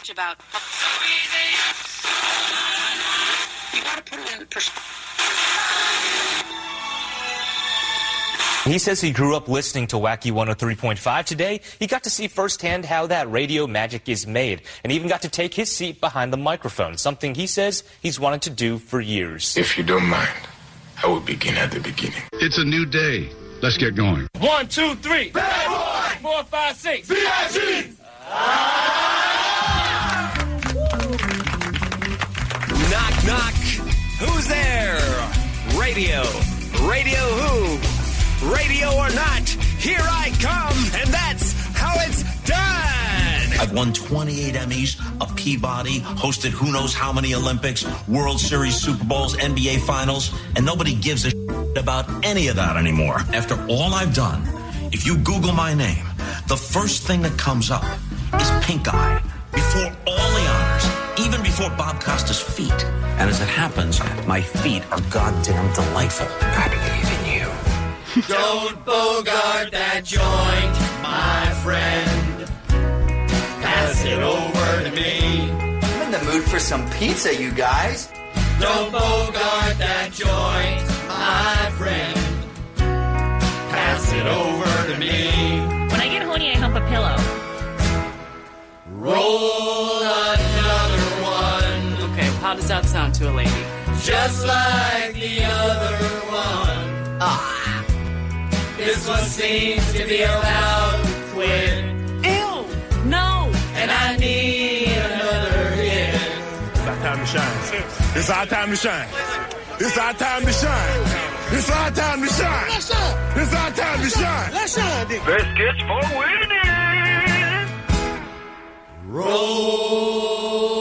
much about. You got to put it in perspective. He says he grew up listening to Wacky 103.5. Today, he got to see firsthand how that radio magic is made, and even got to take his seat behind the microphone, something he says he's wanted to do for years. If you don't mind, I will begin at the beginning. It's a new day. Let's get going. 1, 2, 3. Bad boy. 4, 5, 6. B.I.G. Knock, knock. Who's there? Radio. Radio who? Radio or not, here I come, and that's how it's done! I've won 28 Emmys, a Peabody, hosted who knows how many Olympics, World Series, Super Bowls, NBA Finals, and nobody gives a shit about any of that anymore. After all I've done, if you Google my name, the first thing that comes up is Pink Eye. Before all the honors, even before Bob Costas' feet. And as it happens, my feet are goddamn delightful. I believe in you. Don't bogart that joint, my friend. Pass it over to me. I'm in the mood for some pizza, you guys. Don't bogart that joint, my friend. Pass it over to me. When I get horny, I hump a pillow. Roll another one. Okay, how does that sound to a lady? Just like the other one. Ah. This one seems to be about to quit. Ew! No! And I need another hit. It's our time to shine. It's our time to shine. It's our time to shine. It's our time to shine. Let's shine. It's our time to shine. Let's shine. Biscuits for winning. Roll.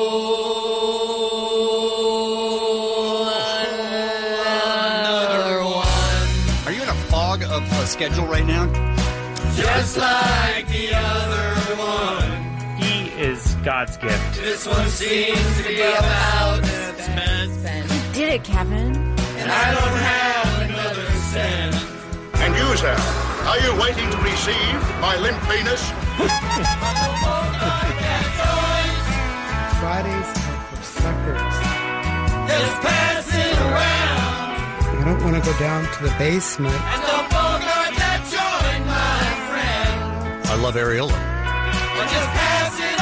Of a schedule right now? Just like the other one. He is God's gift. This one seems to be about spend. You did it, Kevin. And I don't have another cent. And you, sir, are you waiting to receive my limp penis? Fridays are for suckers. Just pass it around. I don't want to go down to the basement. And don't bogart that joint, my friend. I love Areola. But just pass it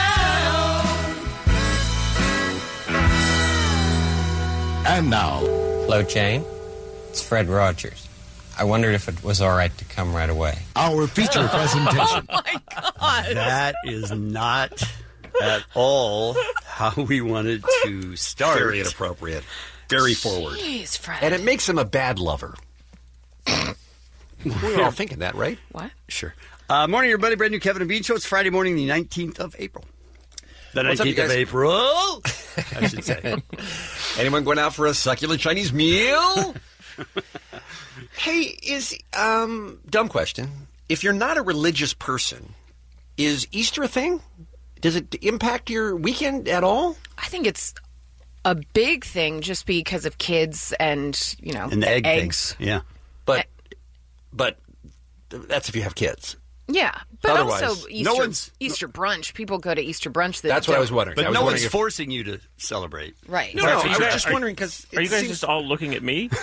on down. And now. Hello, Jane. It's Fred Rogers. I wondered if it was all right to come right away. Our feature presentation. Oh, my God. That is not at all how we wanted to start. Very inappropriate. Very forward. Jeez, Fred. And it makes him a bad lover. We're all thinking that, right? What? Sure. Morning, everybody. Brand new Kevin and Bean Show. It's Friday morning, the 19th of April. The 19th of April, I should say. Anyone going out for a succulent Chinese meal? Hey, dumb question. If you're not a religious person, is Easter a thing? Does it impact your weekend at all? I think it's a big thing just because of kids and, and the eggs. Yeah. But that's if you have kids. Yeah, but otherwise, also Easter brunch. People go to Easter brunch. That's what I was wondering. But no one's forcing you to celebrate. Right. No, I was just wondering because... Are you guys just all looking at me?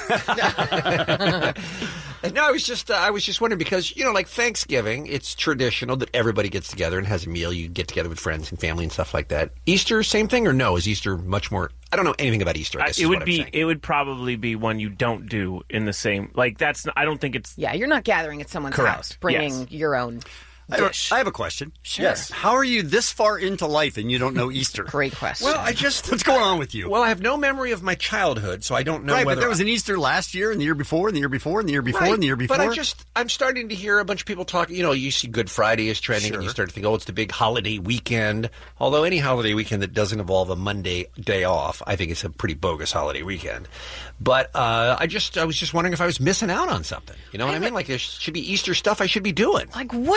No, I was just wondering because, like Thanksgiving, it's traditional that everybody gets together and has a meal. You get together with friends and family and stuff like that. Easter, same thing or no? Is Easter much more... I don't know anything about Easter. It would probably be one you don't do in the same... I don't think it's... Yeah, you're not gathering at someone's house, bringing your own dish. I have a question. Sure. Yes. How are you this far into life and you don't know Easter? Great question. Well, what's going on with you? Well, I have no memory of my childhood, so I don't know whether... whether... but there was an Easter last year and the year before and the year before and the year before and the year before. But I'm starting to hear a bunch of people talk, you see Good Friday is trending and you start to think, it's the big holiday weekend. Although any holiday weekend that doesn't involve a Monday day off, I think it's a pretty bogus holiday weekend. But I was just wondering if I was missing out on something. You know what I mean? Like there should be Easter stuff I should be doing. Like what is it?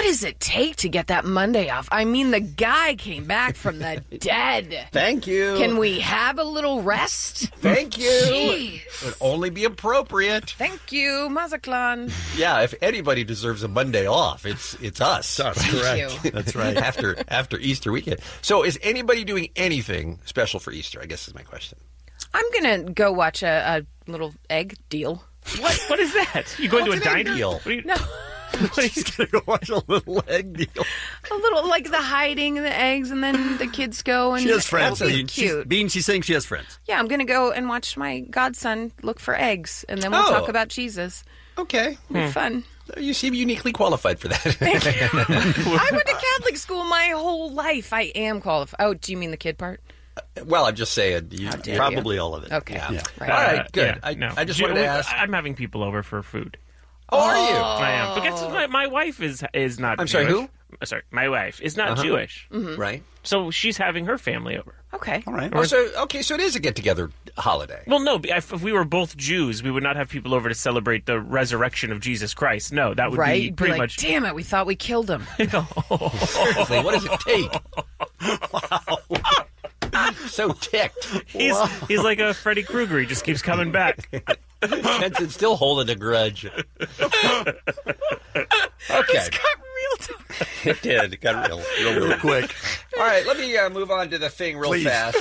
take to get that Monday off? I mean, the guy came back from the dead. Thank you. Can we have a little rest? Thank you. Jeez. It would only be appropriate. Thank you, Mazaklan. Yeah, if anybody deserves a Monday off, it's us. That's correct. That's right. After Easter weekend. So is anybody doing anything special for Easter, I guess is my question. I'm going to go watch a little egg deal. What is that? You going to a diner? Deal? No. He's going to go watch a little egg deal. A little, like the hiding the eggs, and then the kids go and she has friends. it'll be cute. She's saying she has friends. Yeah, I'm going to go and watch my godson look for eggs, and then we'll talk about Jesus. Okay. It'll be fun. You seem uniquely qualified for that. Thank you. I went to Catholic school my whole life. I am qualified. Oh, do you mean the kid part? Well, I'm just saying. Probably all of it. Okay. Yeah. Right. All right, good. No. I just wanted to ask. I'm having people over for food. Oh, are you? I am. Because my wife is not I'm Jewish. sorry, who? Sorry, my wife is not Jewish. Mm-hmm. Right. So she's having her family over. Okay. All right. Oh, so it is a get-together holiday. Well, no, if we were both Jews, we would not have people over to celebrate the resurrection of Jesus Christ. No, that would be pretty much... Damn it, we thought we killed him. Seriously, what does it take? Wow. So ticked. He's like a Freddy Krueger. He just keeps coming back. Jensen's still holding a grudge. Okay. It's got real talk. It did. It got real quick. All right, let me move on to the thing real fast.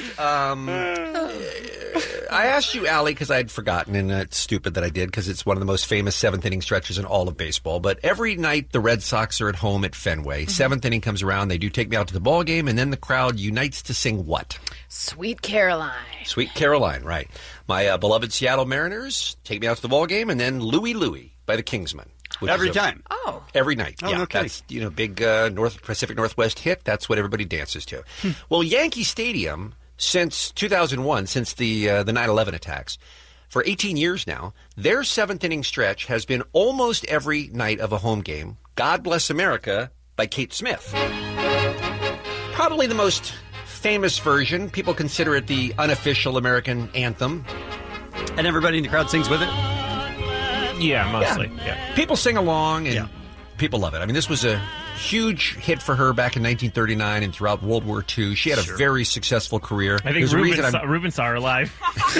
I asked you, Allie, because I had forgotten, and it's stupid that I did, because it's one of the most famous seventh-inning stretches in all of baseball. But every night the Red Sox are at home at Fenway. Seventh inning comes around, they do take me out to the ball game, and then the crowd unites to sing what? Sweet Caroline. Sweet Caroline, right. My beloved Seattle Mariners take me out to the ball game, and then Louie Louie by the Kingsmen. Every time. Oh. Every night. Oh, yeah, no kidding. that's big Pacific Northwest hit. That's what everybody dances to. Well, Yankee Stadium, since 2001, since the 9/11 attacks, for 18 years now, their seventh inning stretch has been almost every night of a home game. God Bless America by Kate Smith. Probably the most famous version. People consider it the unofficial American anthem. And everybody in the crowd sings with it? Yeah, mostly. Yeah. People sing along, and people love it. I mean, this was a huge hit for her back in 1939 and throughout World War II. She had a very successful career. I think Ruben saw her live.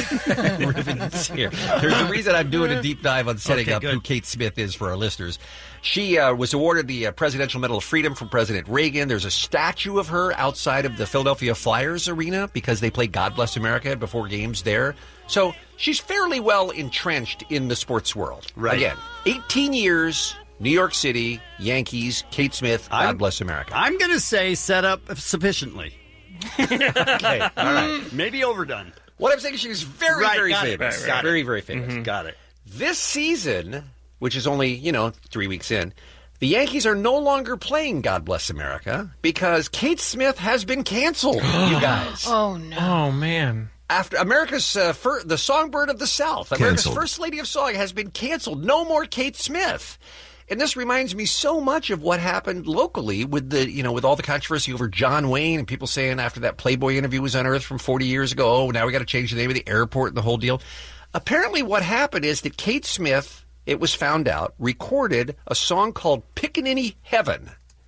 Ruben's here. There's a reason I'm doing a deep dive on setting up who Kate Smith is for our listeners. She was awarded the Presidential Medal of Freedom from President Reagan. There's a statue of her outside of the Philadelphia Flyers arena because they play God Bless America before games there. So she's fairly well entrenched in the sports world. Right. Again, 18 years, New York City, Yankees, Kate Smith, God Bless America. I'm going to say set up sufficiently. Okay, all right. Maybe overdone. What I'm saying is she's very, very famous. Got it. Very, very famous. Mm-hmm. Got it. This season, which is only, 3 weeks in, the Yankees are no longer playing God Bless America because Kate Smith has been canceled, you guys. Oh, no. Oh, man. After America's, the Songbird of the South, America's First Lady of Song has been canceled. No more Kate Smith. And this reminds me so much of what happened locally with with all the controversy over John Wayne and people saying after that Playboy interview was unearthed from 40 years ago, oh, now we got to change the name of the airport and the whole deal. Apparently what happened is that Kate Smith, it was found out, recorded a song called Pickaninny Heaven.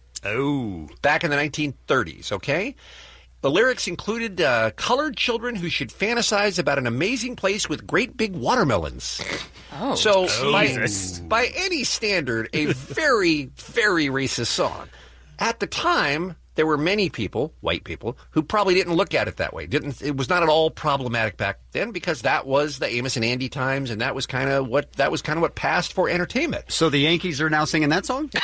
Oh. Back in the 1930s, okay? The lyrics included colored children who should fantasize about an amazing place with great big watermelons. Oh, so by any standard, a very, very racist song. At the time, there were many people, white people, who probably didn't look at it that way. It was not at all problematic back then because that was the Amos and Andy times, and that was kind of what passed for entertainment. So the Yankees are now singing that song?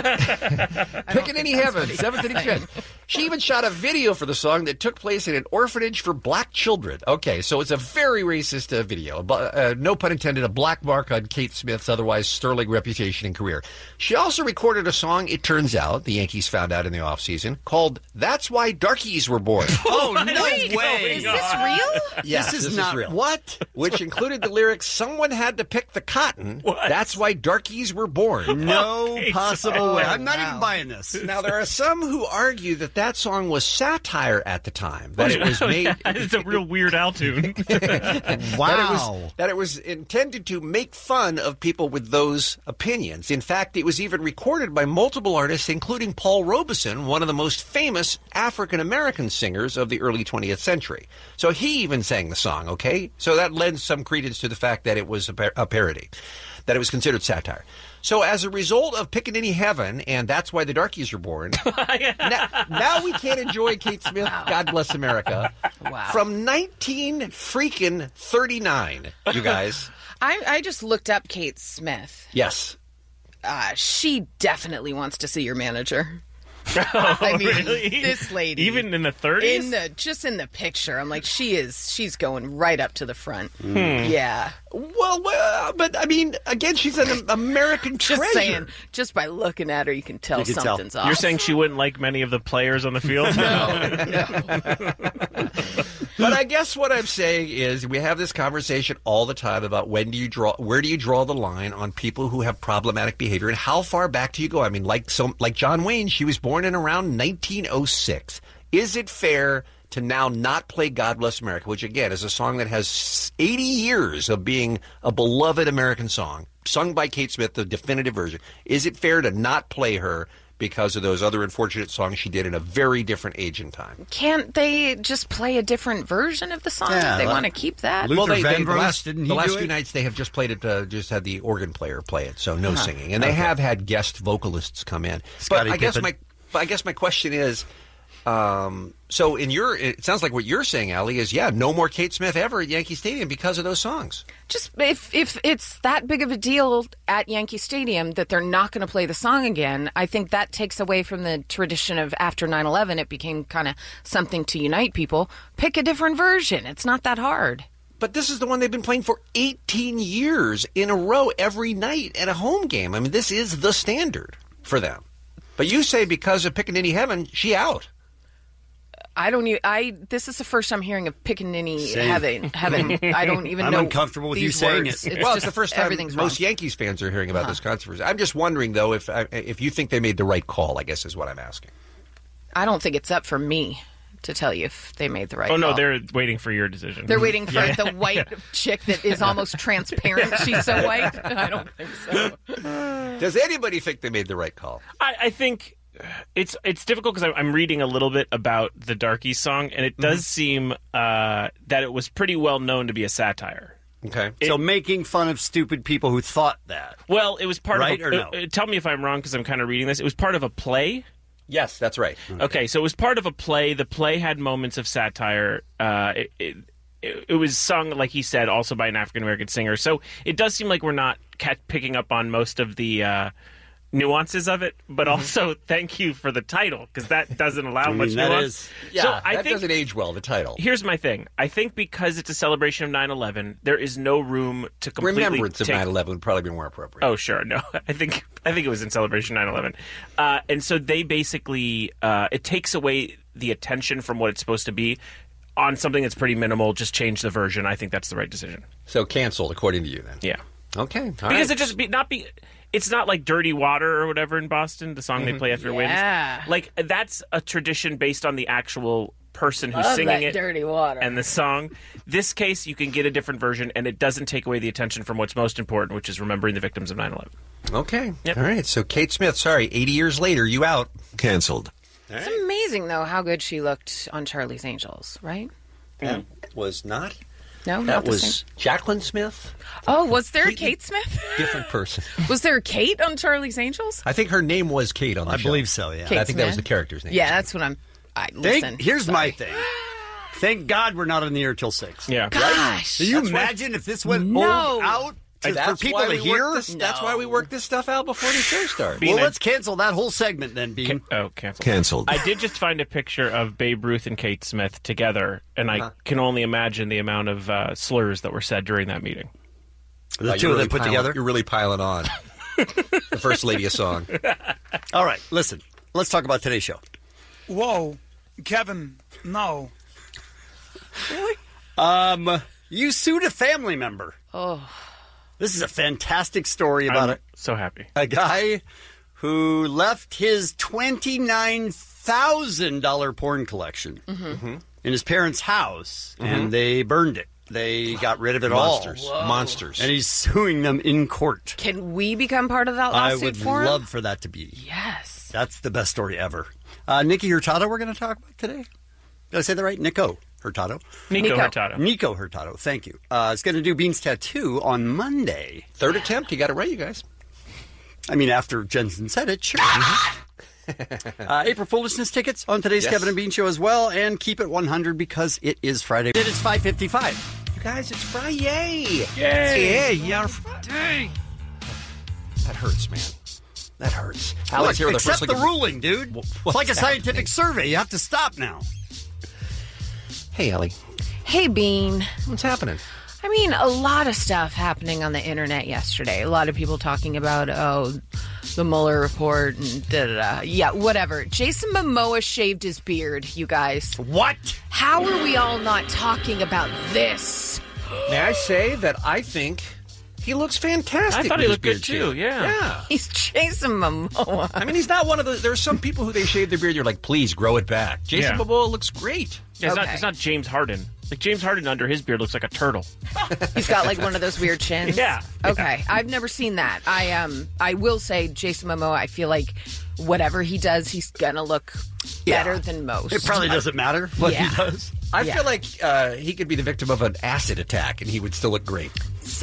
Pickaninny Heaven, seventh inning stretch. She even shot a video for the song that took place in an orphanage for black children. Okay, so it's a very racist video. No pun intended, a black mark on Kate Smith's otherwise sterling reputation and career. She also recorded a song, it turns out, the Yankees found out in the offseason, called That's Why Darkies Were Born. Oh, no way. Is this real? Yes, this is not real. What? Which included the lyrics, someone had to pick the cotton. What? That's why darkies were born. No possible way. I'm not even buying this. Now, there are some who argue that that song was satire at the time. That it was made. It's a real Weird Al tune. Wow. That it was intended to make fun of people with those opinions. In fact, it was even recorded by multiple artists, including Paul Robeson, one of the most famous African-American singers of the early 20th century. So he even sang the song, okay? So that lends some credence to the fact that it was a parody, that it was considered satire. So as a result of Pickaninny Heaven, and that's why the Darkies are born, now we can't enjoy Kate Smith, God Bless America, from 1939, you guys. I just looked up Kate Smith. Yes. She definitely wants to see your manager. I mean, really? This lady, even in the 30s, just in the picture, I'm like, she's going right up to the front. Yeah. Well, but I mean, again, she's an American treasure. Just saying, just by looking at her, you can tell something's off. You're saying she wouldn't like many of the players on the field? No. But I guess what I'm saying is we have this conversation all the time about where do you draw the line on people who have problematic behavior and how far back do you go? I mean, like John Wayne, she was born in around 1906. Is it fair to now not play God Bless America, which again is a song that has 80 years of being a beloved American song, sung by Kate Smith, the definitive version? Is it fair to not play her because of those other unfortunate songs she did in a very different age and time? Can't they just play a different version of the song if they want to keep that? Luther the Vandross, didn't he the last do few it? nights they have just played it, just had the organ player play it, so no singing. And they have had guest vocalists come in. Scottie But I guess my question is, so it sounds like what you're saying, Allie, is no more Kate Smith ever at Yankee Stadium because of those songs. Just if it's that big of a deal at Yankee Stadium that they're not going to play the song again, I think that takes away from the tradition of after 9/11. It became kind of something to unite people. Pick a different version. It's not that hard. But this is the one they've been playing for 18 years in a row every night at a home game. I mean, this is the standard for them. But you say because of Pickaninny Heaven, she out. This is the first I'm hearing of Pickaninny Heaven. I don't even I'm know. uncomfortable with you these saying words. it. It's the first time everything's most wrong. Yankees fans are hearing about this controversy. I'm just wondering, though, if you think they made the right call, I guess is what I'm asking. I don't think it's up for me to tell you if they made the right call. Oh, no, they're waiting for your decision. They're waiting for the white chick that is almost transparent. She's so white. I don't think so. Does anybody think they made the right call? I think it's difficult because I'm reading a little bit about the Darkies song, and it does seem that it was pretty well known to be a satire. Okay. So making fun of stupid people who thought that. Well, it was part right of or no? Tell me if I'm wrong because I'm kind of reading this. It was part of a play. Yes, that's right. Okay, so it was part of a play. The play had moments of satire. It was sung, like he said, also by an African-American singer. So it does seem like we're not picking up on most of the nuances of it, but also thank you for the title, because that doesn't allow much nuance. That doesn't age well, the title. Here's my thing. I think because it's a celebration of 9/11, there is no room to completely Remembrance of 9/11 would probably be more appropriate. Oh, sure. No, I think it was in celebration 9/11. And so they basically, it takes away the attention from what it's supposed to be on something that's pretty minimal. Just change the version. I think that's the right decision. So canceled, according to you, then? Yeah. Okay. Because it just it's not like Dirty Water or whatever in Boston, the song they play after it wins. Like, that's a tradition based on the actual person who's singing it. Dirty Water. And the song. This case, you can get a different version, and it doesn't take away the attention from what's most important, which is remembering the victims of 9/11. Okay. Yep. All right. So Kate Smith, 80 years later, you out. Canceled. It's amazing, though, how good she looked on Charlie's Angels, right? That was not... No, that not the was same. Jacqueline Smith. Oh, was there a Kate Smith? Different person. Was there a Kate on Charlie's Angels? I think her name was Kate on the show. I believe so, yeah. Kate I think that was Smith? the character's name. Yeah, that's what listen. Here's my thing. Thank God we're not on the air till 6. Yeah. Gosh. Do you imagine if this went No. out for people to hear? That's why we worked this stuff out before the show started. Well, let's cancel that whole segment then, Bean. Cancel. Canceled. I did just find a picture of Babe Ruth and Kate Smith together, and I can only imagine the amount of slurs that were said during that meeting. The two of them put together? You're really piling on. The First Lady of Song. All right, listen. Let's talk about today's show. Whoa, Kevin, no. You sued a family member. Oh. This is a fantastic story about I'm so happy. a guy who left his $29,000 porn collection in his parents' house, and they burned it. They got rid of it Monsters. all. Monsters. And he's suing them in court. Can we become part of that I lawsuit would for him? love for that to be. Yes. That's the best story ever. Nikki Hurtado we're going to talk about today. Did I say that right? Nico Hurtado. Nico Hurtado. Nico Hurtado. Thank you. It's going to do Bean's tattoo on Monday. Third attempt. You got it right, you guys. I mean, after Jensen said it, sure. April Foolishness tickets on today's Kevin and Bean show as well. And keep it 100 because it is Friday. It is 5:55. You guys, it's Friday. Yay. Yeah, Friday. That hurts, man. That hurts. Alex, Look, accept the ruling, dude. It's like a scientific survey. You have to stop now. Hey, Ellie. Hey, Bean. What's happening? I mean, a lot of stuff happening on the internet yesterday. A lot of people talking about, the Mueller report and da-da-da. Yeah, whatever. Jason Momoa shaved his beard, you guys. What? How are we all not talking about this? May I say that I think he looks fantastic. I thought with he his looked good, beard too, yeah. He's Jason Momoa. I mean, he's not one of the... There are some people who they shave their beard, you're like, please, grow it back. Jason Momoa looks great. Yeah, it's not James Harden. Like, James Harden under his beard looks like a turtle. He's got, like, one of those weird chins? Yeah. Okay. I've never seen that. I will say, Jason Momoa, I feel like whatever he does, he's gonna look better than most. It probably doesn't matter what he does. I feel like he could be the victim of an acid attack, and he would still look great.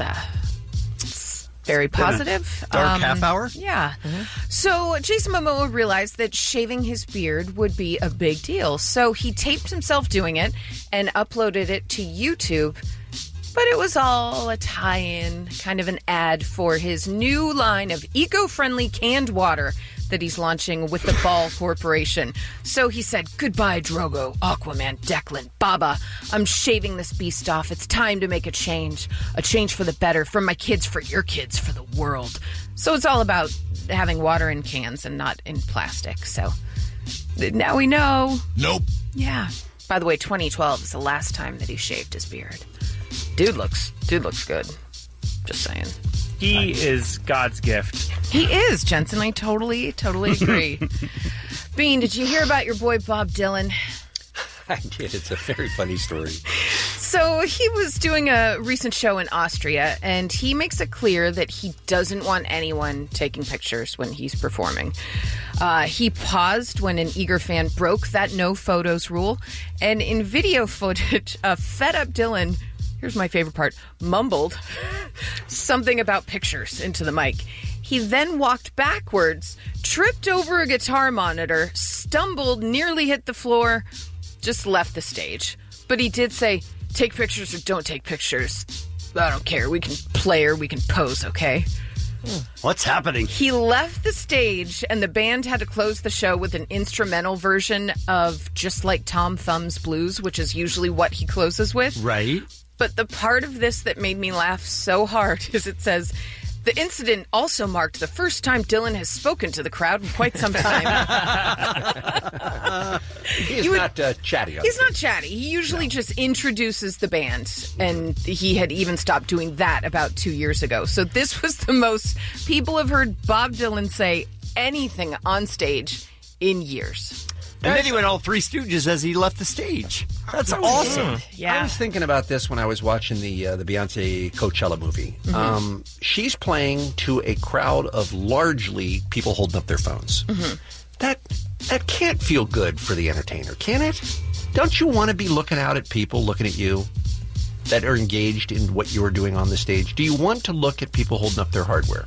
It's very positive. Dark half hour? Yeah. So Jason Momoa realized that shaving his beard would be a big deal. So he taped himself doing it and uploaded it to YouTube. But it was all a tie-in, kind of an ad for his new line of eco-friendly canned water that he's launching with the Ball Corporation. So he said, goodbye, Drogo, Aquaman, Declan, Baba. I'm shaving this beast off. It's time to make a change for the better, for my kids, for your kids, for the world. So it's all about having water in cans and not in plastic. So now we know. Nope. Yeah. By the way, 2012 is the last time that he shaved his beard. Dude looks good. Just saying. He is God's gift. He is, Jensen. I totally agree. Bean, did you hear about your boy Bob Dylan? I did. It's a very funny story. So he was doing a recent show in Austria, and he makes it clear that he doesn't want anyone taking pictures when he's performing. He paused when an eager fan broke that no photos rule, and in video footage, a fed-up Dylan... Here's my favorite part. Mumbled something about pictures into the mic. He then walked backwards, tripped over a guitar monitor, stumbled, nearly hit the floor, just left the stage. But he did say, take pictures or don't take pictures. I don't care. We can play or we can pose, okay? What's happening? He left the stage, and the band had to close the show with an instrumental version of Just Like Tom Thumb's Blues, which is usually what he closes with. Right. But the part of this that made me laugh so hard is it says, the incident also marked the first time Dylan has spoken to the crowd in quite some time. He's not chatty. He's not chatty. He usually just introduces the band, and he had even stopped doing that about 2 years ago. So this was the most people have heard Bob Dylan say anything on stage in years. And then he went all Three Stooges as he left the stage. That's awesome. Yeah. I was thinking about this when I was watching the Beyonce Coachella movie. Mm-hmm. She's playing to a crowd of largely people holding up their phones. Mm-hmm. That can't feel good for the entertainer, can it? Don't you want to be looking out at people looking at you that are engaged in what you're doing on the stage? Do you want to look at people holding up their hardware?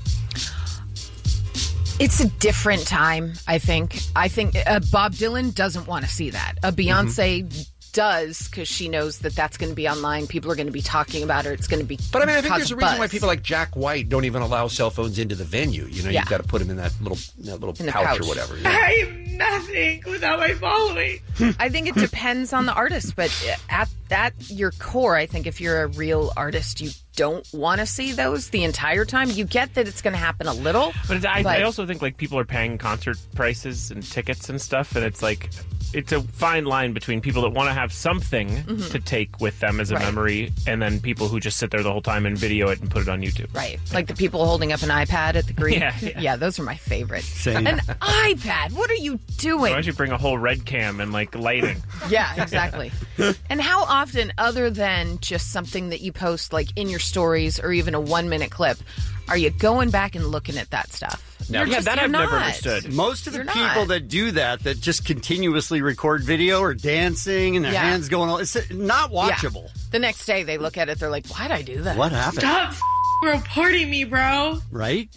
It's a different time, I think. I think Bob Dylan doesn't want to see that. Beyonce does, because she knows that that's going to be online. People are going to be talking about her. It's going to be But I mean, I think there's a reason why people like Jack White don't even allow cell phones into the venue. You know, Yeah. you've got to put them in that little pouch or whatever. Yeah. I am nothing without my following. I think it depends on the artist, but at your core, I think if you're a real artist, you don't want to see those the entire time. You get that it's going to happen a little. But I also think like people are paying concert prices and tickets and stuff, and it's like it's a fine line between people that want to have something to take with them as a memory, and then people who just sit there the whole time and video it and put it on YouTube. Right. Like the people holding up an iPad at the Greek. Yeah. Those are my favorite. Same. An iPad? What are you doing? Why don't you bring a whole red cam and like lighting? Yeah, exactly. And how often, other than just something that you post like in your stories or even a 1-minute clip, are you going back and looking at that stuff? I've never understood. Most of the people that do that just continuously record video or dancing and their hands going all, it's not watchable. Yeah. The next day they look at it, they're like, why'd I do that? What happened? Stop reporting me, bro. Right?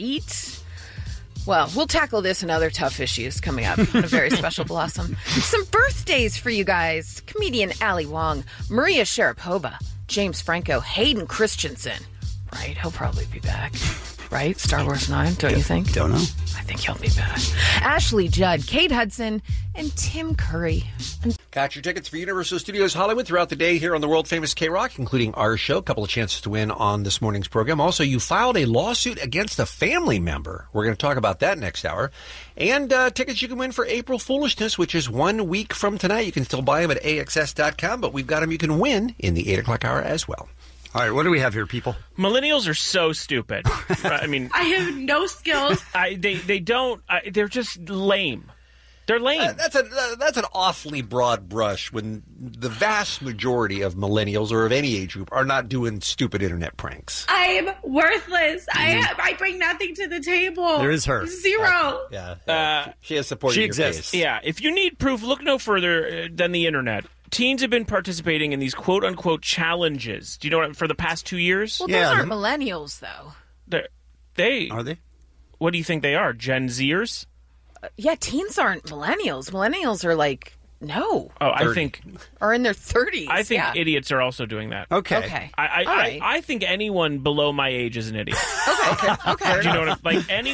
Well, we'll tackle this and other tough issues coming up on a very special Blossom. Some birthdays for you guys. Comedian Ali Wong, Maria Sharapova, James Franco, Hayden Christensen. Right? He'll probably be back. Right? Star Wars 9, don't you think? Don't know. I think he'll be back. Ashley Judd, Kate Hudson, and Tim Curry. Got your tickets for Universal Studios Hollywood throughout the day here on the world-famous K-Rock, including our show. A couple of chances to win on this morning's program. Also, you filed a lawsuit against a family member. We're going to talk about that next hour. And tickets you can win for April Foolishness, which is 1 week from tonight. You can still buy them at AXS.com, but we've got them you can win in the 8 o'clock hour as well. All right, what do we have here, people? Millennials are so stupid. I mean, I have no skills. They don't. They're just lame. They're lame. That's an awfully broad brush when the vast majority of millennials or of any age group are not doing stupid internet pranks. I'm worthless. I bring nothing to the table. There is her. Zero. She has support. She in your exists. case. Yeah. If you need proof, look no further than the internet. Teens have been participating in these quote-unquote challenges. Do you know what? For the past 2 years? Well, those aren't millennials, though. Are they? What do you think they are? Gen Zers? Yeah, teens aren't millennials. Millennials are like, no. Oh, I think... Or in their 30s. I think idiots are also doing that. Okay. I think anyone below my age is an idiot. Okay. Do you know what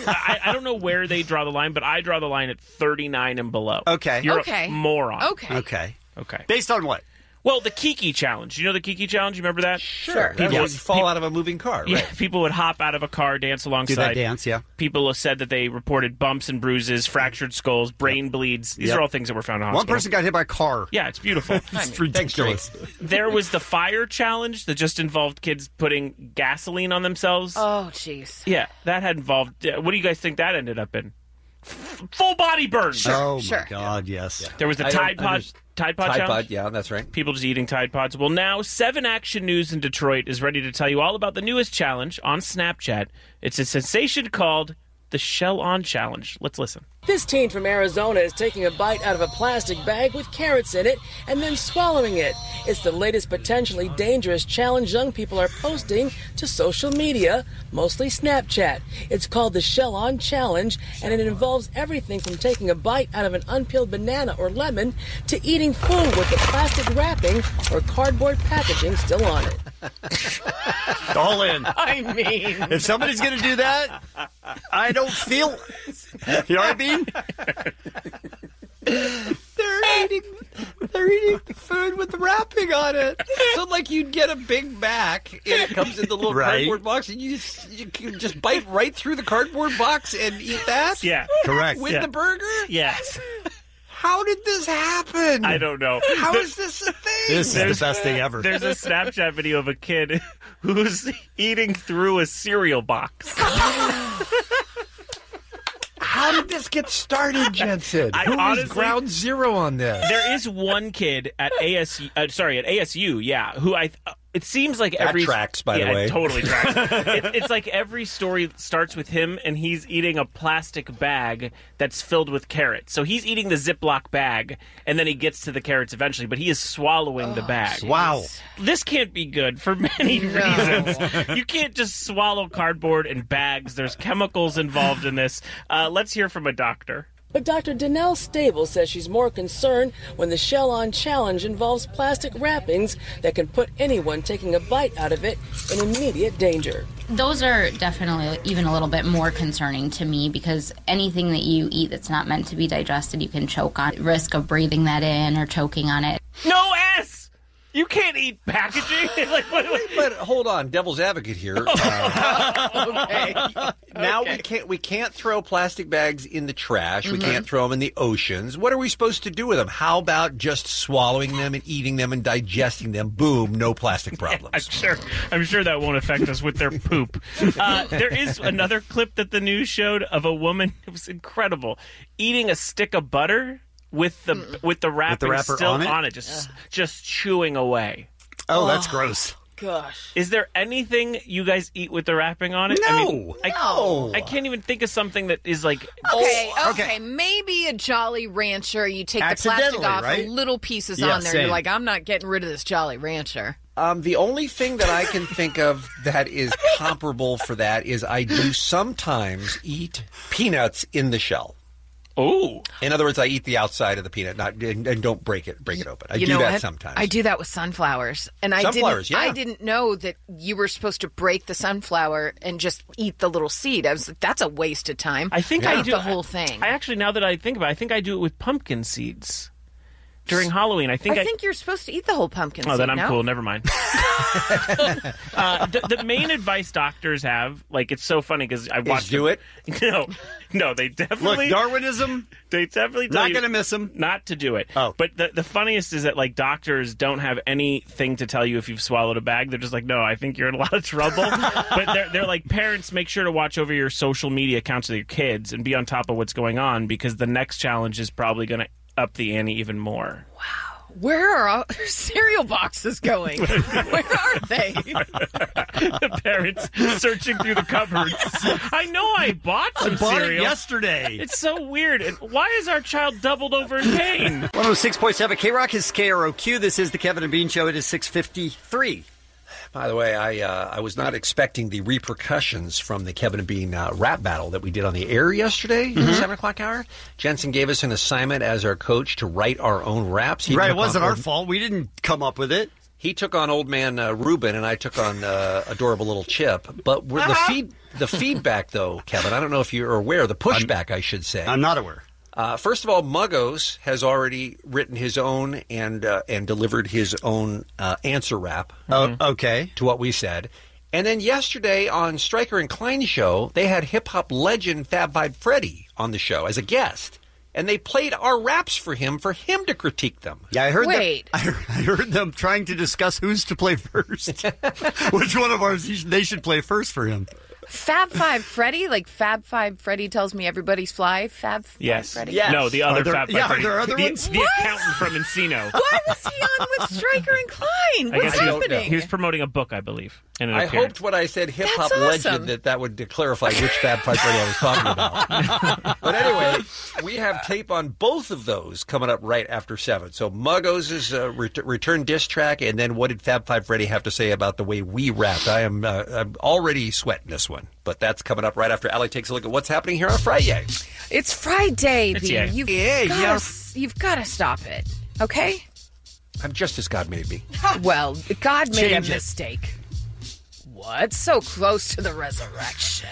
I don't know where they draw the line, but I draw the line at 39 and below. Okay. You're a moron. Okay. Based on what? Well, the Kiki Challenge. You know the Kiki Challenge? You remember that? Sure. People would fall out of a moving car, right? Yeah, people would hop out of a car, dance alongside. Do that dance, yeah. People have said that they reported bumps and bruises, fractured skulls, brain bleeds. These are all things that were found in hospital. One person got hit by a car. Yeah, it's beautiful. It's ridiculous. There was the fire challenge that just involved kids putting gasoline on themselves. Oh, jeez. Yeah, that had involved... what do you guys think that ended up in? Full body burn. Oh, my God, yes. Yeah. There was the Tide Pod challenge? Yeah, that's right. People just eating Tide Pods. Well, now 7 Action News in Detroit is ready to tell you all about the newest challenge on Snapchat. It's a sensation called the Shell On Challenge. Let's listen. This teen from Arizona is taking a bite out of a plastic bag with carrots in it and then swallowing it. It's the latest potentially dangerous challenge young people are posting to social media, mostly Snapchat. It's called the Shell On Challenge, and it involves everything from taking a bite out of an unpeeled banana or lemon to eating food with the plastic wrapping or cardboard packaging still on it. All in. I mean... If somebody's going to do that, I don't feel... You know what I mean? They're eating food with the wrapping on it. So, like, you'd get a Big Mac, and it comes in the little cardboard box, and you can just bite right through the cardboard box and eat that? Yeah. Correct. With the burger? Yes. How did this happen? I don't know. How is this a thing? This is the best thing ever. There's a Snapchat video of a kid who's eating through a cereal box. How did this get started, Jensen? Who was ground zero on this? There is one kid at ASU, yeah, who it seems like that tracks, by the way. It totally tracks. It's like every story starts with him, and he's eating a plastic bag that's filled with carrots. So he's eating the Ziploc bag, and then he gets to the carrots eventually, but he is swallowing the bag. Wow. This can't be good for many reasons. You can't just swallow cardboard and bags. There's chemicals involved in this. Let's hear from a doctor. But Dr. Danelle Stable says she's more concerned when the Shell On Challenge involves plastic wrappings that can put anyone taking a bite out of it in immediate danger. Those are definitely even a little bit more concerning to me because anything that you eat that's not meant to be digested, you can choke on. Risk of breathing that in or choking on it. No S! You can't eat packaging. But hold on, devil's advocate here. Okay. Now we can't throw plastic bags in the trash. We can't throw them in the oceans. What are we supposed to do with them? How about just swallowing them and eating them and digesting them? Boom, no plastic problems. I'm sure that won't affect us with their poop. There is another clip that the news showed of a woman. It was incredible, eating a stick of butter with the wrapper still on it, just chewing away. Oh, that's gross. Gosh. Is there anything you guys eat with the wrapping on it? No. I can't even think of something that is like... Okay. Maybe a Jolly Rancher. You take the plastic off, right? Little pieces Yeah, on there. same. You're like, I'm not getting rid of this Jolly Rancher. The only thing that I can think of that is comparable for that is I do sometimes eat peanuts in the shell. Oh. In other words, I eat the outside of the peanut and don't break it open. I do that sometimes. I do that with sunflowers. And I didn't know that you were supposed to break the sunflower and just eat the little seed. I was like, that's a waste of time. I think I I eat do the whole thing. I actually, now that I think about it, I think I do it with pumpkin seeds. During Halloween, I think you're supposed to eat the whole pumpkin seed. Oh, then I'm no? cool. Never mind. The main advice doctors have, like, it's so funny because I've watched. Do it. No, they definitely. Look, Darwinism. They definitely tell not you going to miss them. Not to do it. Oh, but the funniest is that like doctors don't have anything to tell you if you've swallowed a bag. They're just like, no, I think you're in a lot of trouble. But they're like, parents, make sure to watch over your social media accounts of your kids and be on top of what's going on because the next challenge is probably going to up the ante even more. Wow. Where are our cereal boxes going? Where are they? The parents searching through the cupboards. I know I bought some cereal. It yesterday. It's so weird. And why is our child doubled over in pain? 106.7 K-Rock is KROQ. This is the Kevin and Bean Show. It is 6:53. By the way, I was not expecting the repercussions from the Kevin and Bean rap battle that we did on the air yesterday in the 7 o'clock hour. Jensen gave us an assignment as our coach to write our own raps. It wasn't our fault. We didn't come up with it. He took on old man Ruben, and I took on adorable little Chip. But the feedback, though, Kevin, I don't know if you're aware, the pushback, I should say. I'm not aware. First of all, Muggos has already written his own and delivered his own answer rap. Okay. To what we said. And then yesterday on Stryker and Klein show, they had hip-hop legend Fab Five Freddy on the show as a guest. And they played our raps for him to critique them. Yeah, I heard Wait. I heard them trying to discuss who's to play first. Which one of ours they should play first for him. Fab Five Freddy? Like Fab Five Freddy tells me everybody's fly? Fab Yes. Five Freddy? Yes. No, the other Fab Five Freddy. Are there other ones? The accountant from Encino. Why was he on with Stryker and Klein? I What's guess happening? he was promoting a book, I believe. In an I appearance. hoped when I said hip-hop That's awesome. legend that would clarify which Fab Five Freddy I was talking about. But anyway, we have tape on both of those coming up right after 7. So Muggos' return diss track, and then what did Fab Five Freddy have to say about the way we rapped? I'm already sweating this one. But that's coming up right after Allie takes a look at what's happening here on Friday. It's Friday, It's Bean. yay. You've got to stop it, okay? I'm just as God made me. Well, God made Change a it. mistake. What? So close to the resurrection.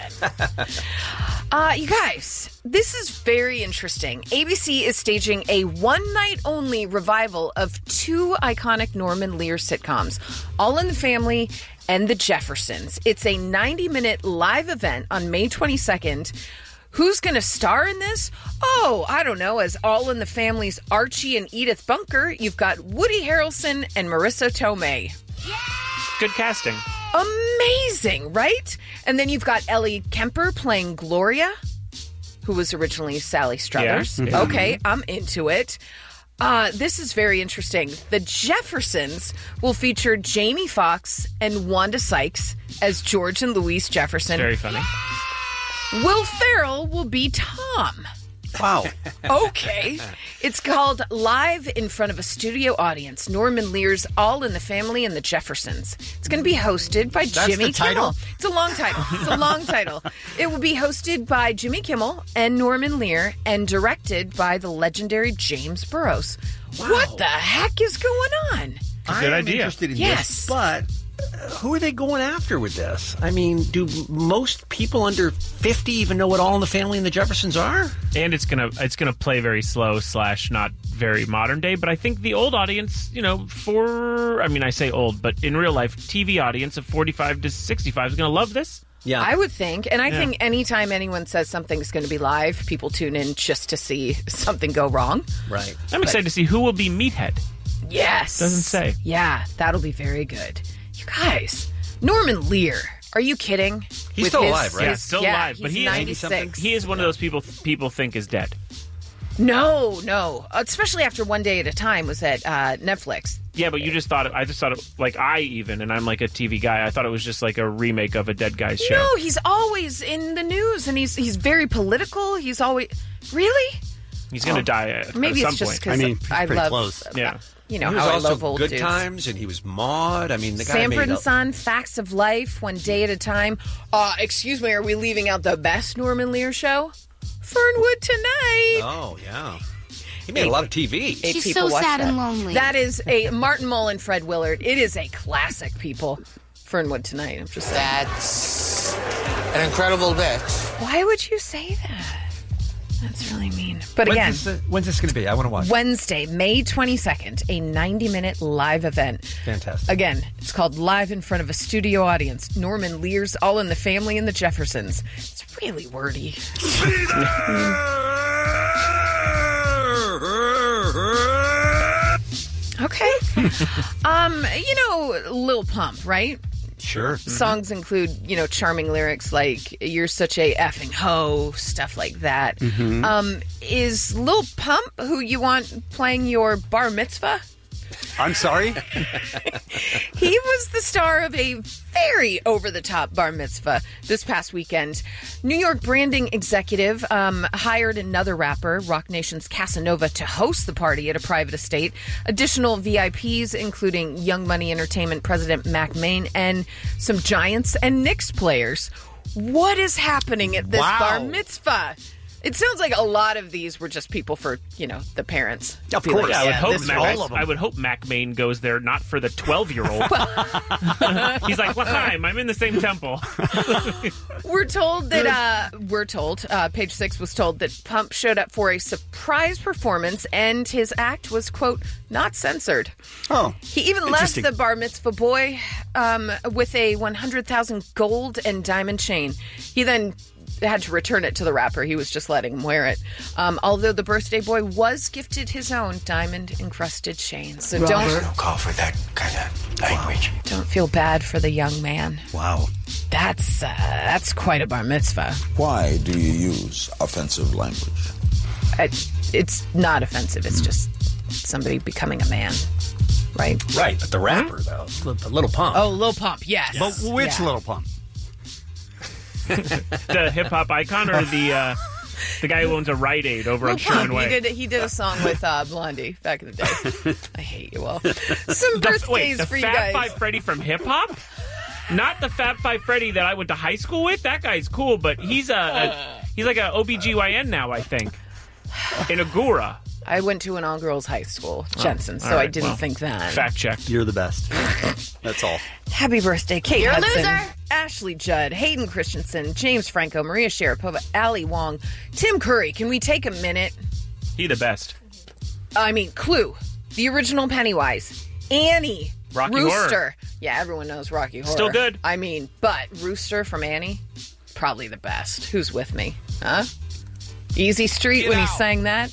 You guys, this is very interesting. ABC is staging a one-night-only revival of two iconic Norman Lear sitcoms, All in the Family and The Jeffersons. It's a 90-minute live event on May 22nd. Who's going to star in this? Oh, I don't know. As All in the Family's Archie and Edith Bunker, you've got Woody Harrelson and Marissa Tomei. Good casting. Amazing, right? And then you've got Ellie Kemper playing Gloria, who was originally Sally Struthers. Yeah. Okay, I'm into it. This is very interesting. The Jeffersons will feature Jamie Foxx and Wanda Sykes as George and Louise Jefferson. Very funny. Will Ferrell will be Tom. Wow. Okay. It's called Live in Front of a Studio Audience, Norman Lear's All in the Family and the Jeffersons. It's going to be hosted by Jimmy the title? Kimmel. It's a long title. It's a long title. It will be hosted by Jimmy Kimmel and Norman Lear and directed by the legendary James Burrows. Wow. What the heck is going on? Good idea. Interested in Yes. this, but who are they going after with this? I mean, do most people under 50 even know what All in the Family and the Jeffersons are? And it's gonna play very slow / not very modern day. But I think the old audience, I say old, but in real life, TV audience of 45 to 65 is gonna love this. Yeah, I would think. And I think anytime anyone says something's going to be live, people tune in just to see something go wrong. Right. I'm excited to see who will be Meathead. Yes. Doesn't say. Yeah, that'll be very good. You guys, Norman Lear. Are you kidding? He's still alive, right? Yeah, still alive. But he's he 96. He is one of those people think is dead. No. Especially after One Day at a Time was at Netflix. Yeah, but I just thought it, like and I'm like a TV guy, I thought it was just like a remake of a dead guy's show. No, he's always in the news, and he's very political. He's always... Really? He's going to die at maybe some it's just point. because I pretty love... close. Yeah. You know he was how I also love old Good dudes. Times, and he was Maude. I mean, the guy Sanford made and Son, Facts of Life, One Day at a Time. Excuse me, are we leaving out the best Norman Lear show? Fernwood Tonight. Oh, yeah. He made a lot of TV. She's so sad and lonely. That is a Martin Mull and Fred Willard. It is a classic, people. Fernwood Tonight, I'm just saying. That's an incredible bitch. Why would you say that? That's really mean. But again, when's this going to be? I want to watch. Wednesday, May 22nd, a 90-minute live event. Fantastic. Again, it's called Live in Front of a Studio Audience. Norman Lear's All in the Family and the Jeffersons. It's really wordy. Okay. Lil Pump, right? Sure. Songs include, charming lyrics like "You're such a effing hoe," stuff like that. Is Lil Pump who you want playing your bar mitzvah? I'm sorry? He was the star of a very over-the-top bar mitzvah this past weekend. New York branding executive hired another rapper, Rock Nation's Casanova, to host the party at a private estate. Additional VIPs, including Young Money Entertainment president Mac Main and some Giants and Knicks players. What is happening at this bar mitzvah? It sounds like a lot of these were just people for, the parents. Of course. Yeah, I would hope Mac Main goes there not for the 12-year-old. He's like, L'chaim, I'm in the same temple. We're told, Page 6 was told that Pump showed up for a surprise performance and his act was, quote, not censored. Oh, he even left the bar mitzvah boy with a 100,000 gold and diamond chain. He then had to return it to the rapper. He was just letting him wear it. Although the birthday boy was gifted his own diamond-encrusted chain. So No call for that kind of language. Don't feel bad for the young man. Wow. That's quite a bar mitzvah. Why do you use offensive language? It's not offensive. It's just somebody becoming a man. Right? Right, but the rapper, though. The Lil Pump. Oh, Lil Pump, yes. But which Lil Pump? The hip-hop icon or the guy who owns a Rite Aid over on Sherman Way? He did a song with Blondie back in the day. I hate you all. Some birthdays for you guys. The Fab Five Freddy from hip-hop? Not the Fab Five Freddy that I went to high school with. That guy's cool, but he's like a OBGYN now, I think. In Agura. I went to an all-girls high school, Jensen, so I didn't think that. Fact check. You're the best. That's all. Happy birthday, Kate You're a Hudson, loser. Ashley Judd, Hayden Christensen, James Franco, Maria Sharapova, Ali Wong, Tim Curry. Can we take a minute? He the best. Clue, the original Pennywise, Annie, Rocky Rooster. Horror. Yeah, everyone knows Rocky Horror. Still good. But Rooster from Annie, probably the best. Who's with me? Huh? Easy Street when he sang that.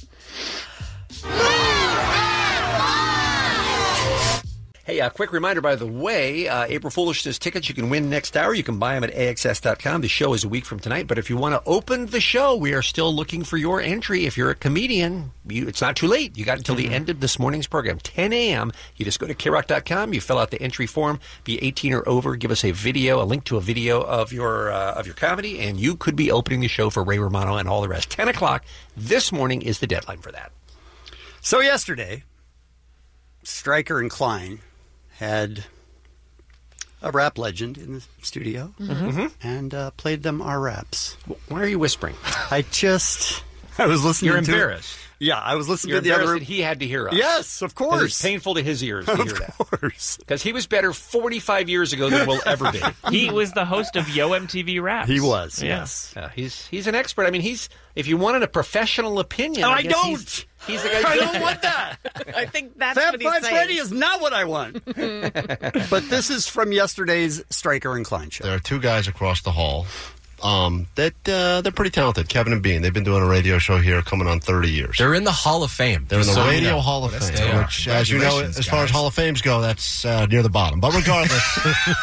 Hey, a quick reminder, by the way, April Foolishness tickets you can win next hour. You can buy them at AXS.com. The show is a week from tonight. But if you want to open the show, we are still looking for your entry. If you're a comedian, it's not too late. You got until the end of this morning's program, 10 a.m. You just go to KROC.com. You fill out the entry form. Be 18 or over. Give us a link to a video of your comedy, and you could be opening the show for Ray Romano and all the rest. 10 o'clock this morning is the deadline for that. So yesterday, Stryker and Klein had a rap legend in the studio and played them our raps. Why are you whispering? I was listening You're to embarrassed. it. Yeah, I was listening You're to the other embarrassed room. that he had to hear us. Yes, of 'Cause course. It's painful to his ears to hear that. Of course. Because he was better 45 years ago than we'll ever be. He was the host of Yo MTV Raps. He was, Yeah. yes. He's an expert. I mean, if you wanted a professional opinion, I guess don't. He's the guy. I don't want that. I think that's Fab what he's Five saying. Freddy is not what I want. But this is from yesterday's Stryker and Klein show. There are two guys across the hall that they're pretty talented. Kevin and Bean. They've been doing a radio show here coming on 30 years. They're in the Hall of Fame. They're in the So Radio you know. Hall of Yes, Fame, they are. which, as you know, Congratulations, as far as guys. Hall of Fames go, that's near the bottom. But regardless,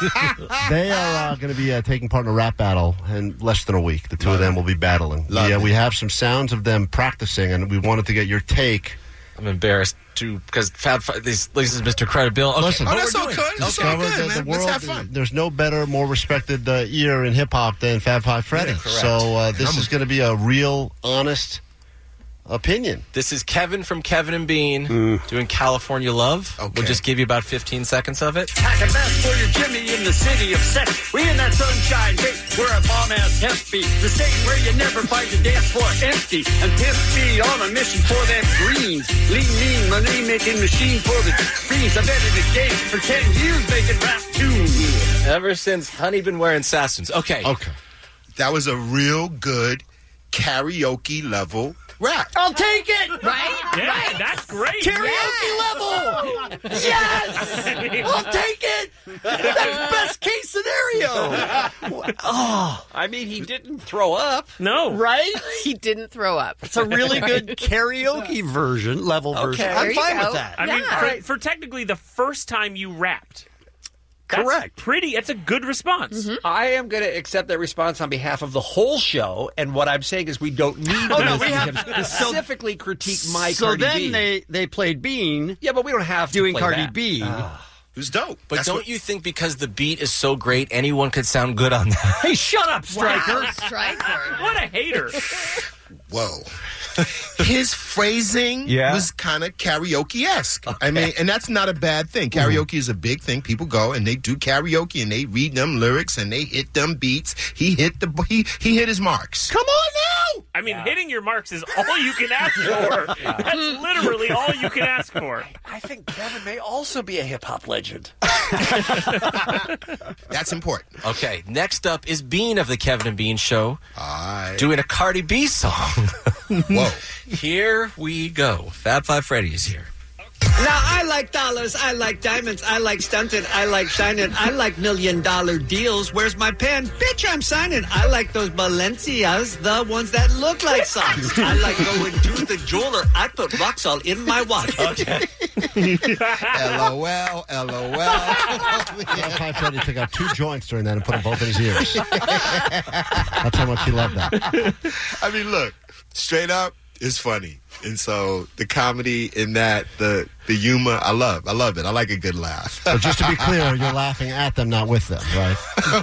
they are going to be taking part in a rap battle in less than a week. The two of them will be battling. We have some sounds of them practicing, and we wanted to get your take. I'm embarrassed because Fab Five. This is Mr. Credibility. Okay. Listen, what we're doing. Discover that the world, there's no better, more respected ear in hip hop than Fab Five Freddy. correct. So this is going to be a real, honest opinion. This is Kevin from Kevin and Bean doing California Love. Okay. We'll just give you about 15 seconds of it. Pack a best for your Jimmy in the city of sex. We in that sunshine state where a bomb-ass hefty. The state where you never find the dance floor empty. And Pimp B on a mission for them greens. Lean, mean, money-making machine for the fiends. I've been in the game for 10 years making rap tunes. Ever since Honey been wearing Sassoons. Okay. That was a real good karaoke level rap. I'll take it! Right? Yeah, that's great. Karaoke level! Yes! I'll take it! That's best case scenario! Oh, I mean, he didn't throw up. No. right? He didn't throw up. It's a really good karaoke version, level version. There I'm you fine go. with that. I mean, for technically the first time you rapped. That's Correct. It's a good response. I am going to accept that response on behalf of the whole show, and what I'm saying is we don't need to him specifically critique my So Cardi then B. they played Bean. Yeah, but we don't have to doing play Cardi that. B. Who's dope? But don't you think because the beat is so great, anyone could sound good on that? Hey, shut up, Stryker! Wow, Stryker. What a hater. Whoa. His phrasing was kind of karaoke-esque. I mean, and that's not a bad thing. Karaoke is a big thing. People go and they do karaoke and they read them lyrics and they hit them beats. He hit he hit his marks. Come on now! I mean, hitting your marks is all you can ask for. That's literally all you can ask for. I think Kevin may also be a hip-hop legend. That's important. Okay, next up is Bean of the Kevin and Bean Show Aye. doing a Cardi B song. Whoa. Here we go. Fab Five Freddy is here. Now, I like dollars, I like diamonds, I like stunted, I like shining, I like $1 million deals. Where's my pen? Bitch, I'm signing. I like those Balencias, the ones that look like socks. I like going to the jeweler. I put rocks all in my watch. Okay. LOL, LOL. Fab Five Freddy took out 2 joints during that and put them both in his ears. That's how much he loved that. I mean, look, straight up, it's funny. And so the comedy in that, the humor, I love it. I like a good laugh. So just to be clear, you're laughing at them, not with them, right?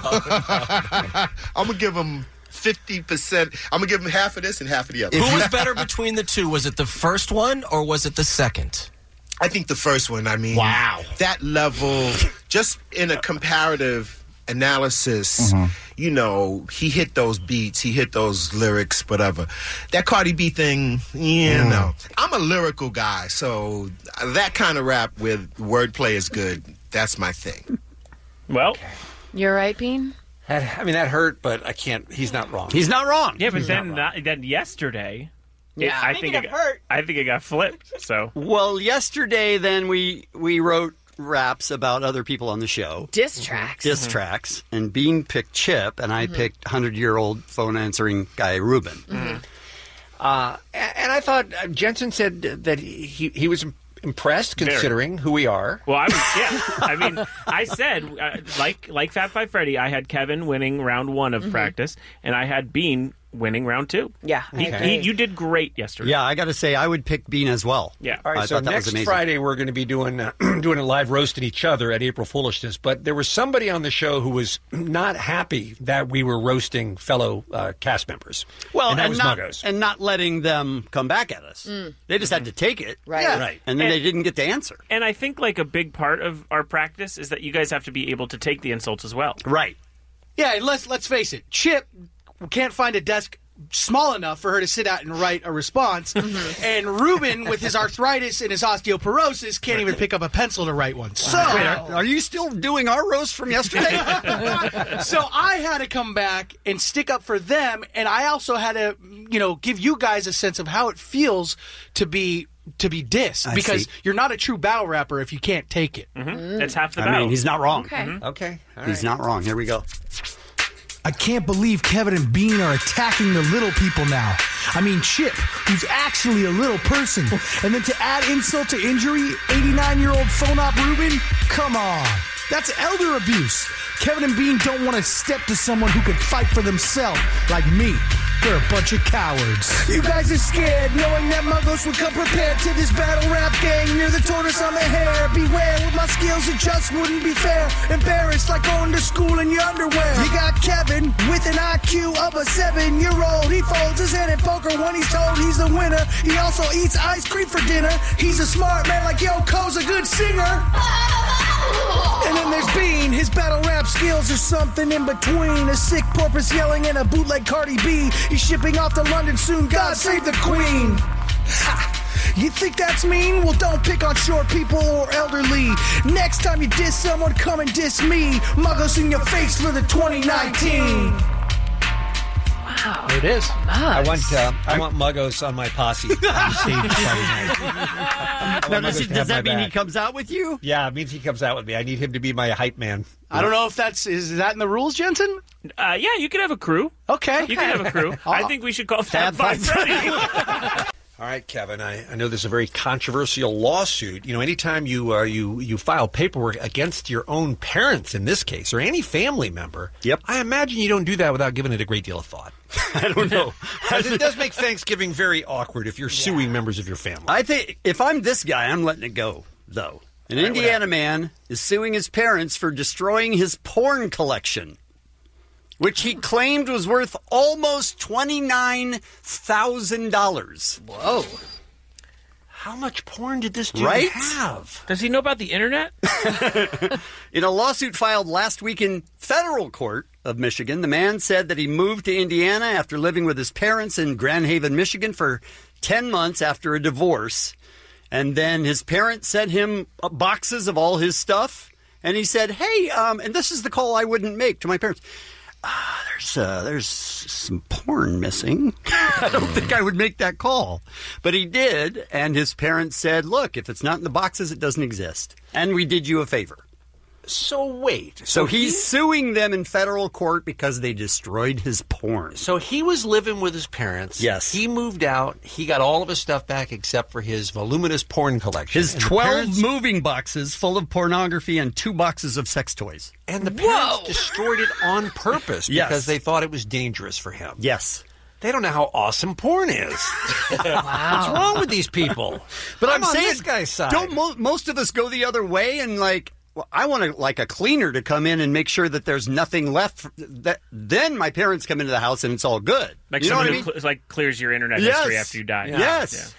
I'm going to give them 50%. I'm going to give them half of this and half of the other. Who was better between the two? Was it the first one or was it the second? I think the first one. I mean, wow. That level, just in a comparative analysis, you know, he hit those beats, he hit those lyrics, whatever. That Cardi B thing, you know. I'm a lyrical guy, so that kind of rap with wordplay is good. That's my thing. Well, you're right, Bean. I mean, that hurt, but I can't. He's not wrong. He's not wrong. Yeah, but then yesterday, Yeah. I think it got flipped. So Well, yesterday then we wrote raps about other people on the show. Diss tracks. Diss tracks. And Bean picked Chip, and I picked 100-year-old phone-answering guy Ruben. And I thought Jensen said that he was impressed considering who we are. Well, I was, I mean, I said, like Fab Five Freddy, I had Kevin winning round 1 of practice, and I had Bean winning round 2. Yeah. You did great yesterday. Yeah, I got to say, I would pick Bean as well. Yeah. All right, I so thought that was next amazing. Friday we're going to be doing doing a live roasting each other at April Foolishness. But there was somebody on the show who was not happy that we were roasting fellow cast members. Well, and that was not, Muggos. and not letting them come back at us. They just had to take it. Right. Yeah. Right. And then they didn't get to answer. And I think like a big part of our practice is that you guys have to be able to take the insults as well. Right. Yeah, and let's face it. Chip can't find a desk small enough for her to sit out and write a response. And Ruben, with his arthritis and his osteoporosis, can't even pick up a pencil to write one. So, Wait, are you still doing our roast from yesterday? so I had to come back and stick up for them, and I also had to, give you guys a sense of how it feels to be dissed, because you're not a true battle rapper if you can't take it. That's half the I battle. mean, he's not wrong. Okay. Okay. All He's not wrong. Here we go. I can't believe Kevin and Bean are attacking the little people now. I mean, Chip, who's actually a little person. And then to add insult to injury, 89-year-old phone op Ruben? Come on. That's elder abuse. Kevin and Bean don't want to step to someone who could fight for themselves, like me. They're a bunch of cowards. You guys are scared, knowing that Muggles will come prepared to this battle rap gang. You're the tortoise on the hair. Beware, with my skills it just wouldn't be fair. Embarrassed like going to school in your underwear. You got Kevin with an IQ of a 7-year-old. He folds his hand in poker when he's told he's the winner. He also eats ice cream for dinner. He's a smart man like Yoko's a good singer. And then there's Bean. His battle rap skills are something in between a sick porpoise yelling and a bootleg Cardi B. He's shipping off to London soon. God save the Queen. Ha! You think that's mean? Well, don't pick on short people or elderly. Next time you diss someone, come and diss me. Muggles in your face for the 2019. Wow. There it is. I want Muggos on my posse on stage Friday night. Now, does that mean he comes out with you? Yeah, it means he comes out with me. I need him to be my hype man. I don't know if is that in the rules, Jensen? Yeah, you could have a crew. Okay. You could have a crew. I think we should call Fab Five Freddy. All right, Kevin, I know there's a very controversial lawsuit. Anytime you file paperwork against your own parents in this case, or any family member, I imagine you don't do that without giving it a great deal of thought. I don't know. It does make Thanksgiving very awkward if you're suing members of your family. I think if I'm this guy, I'm letting it go, though. An Indiana man is suing his parents for destroying his porn collection, which he claimed was worth almost $29,000. Whoa. How much porn did this dude have? Does he know about the internet? In a lawsuit filed last week in federal court of Michigan, the man said that he moved to Indiana after living with his parents in Grand Haven, Michigan for 10 months after a divorce. And then his parents sent him boxes of all his stuff. And he said, hey, and this is the call I wouldn't make to my parents. There's some porn missing. I don't think I would make that call. But he did, and his parents said, look, if it's not in the boxes, it doesn't exist. And we did you a favor. So wait. So he's suing them in federal court because they destroyed his porn. So he was living with his parents. Yes. He moved out. He got all of his stuff back except for his voluminous porn collection. His 12 moving boxes full of pornography and 2 boxes of sex toys. And the parents destroyed it on purpose because they thought it was dangerous for him. Yes. They don't know how awesome porn is. Wow. What's wrong with these people? But I'm I'm on saying, this guy's side. Don't most of us go the other way and I want a cleaner to come in and make sure that there's nothing left. Then my parents come into the house and it's all good. Like you know someone what I mean? who clears your internet history after you die. Yes.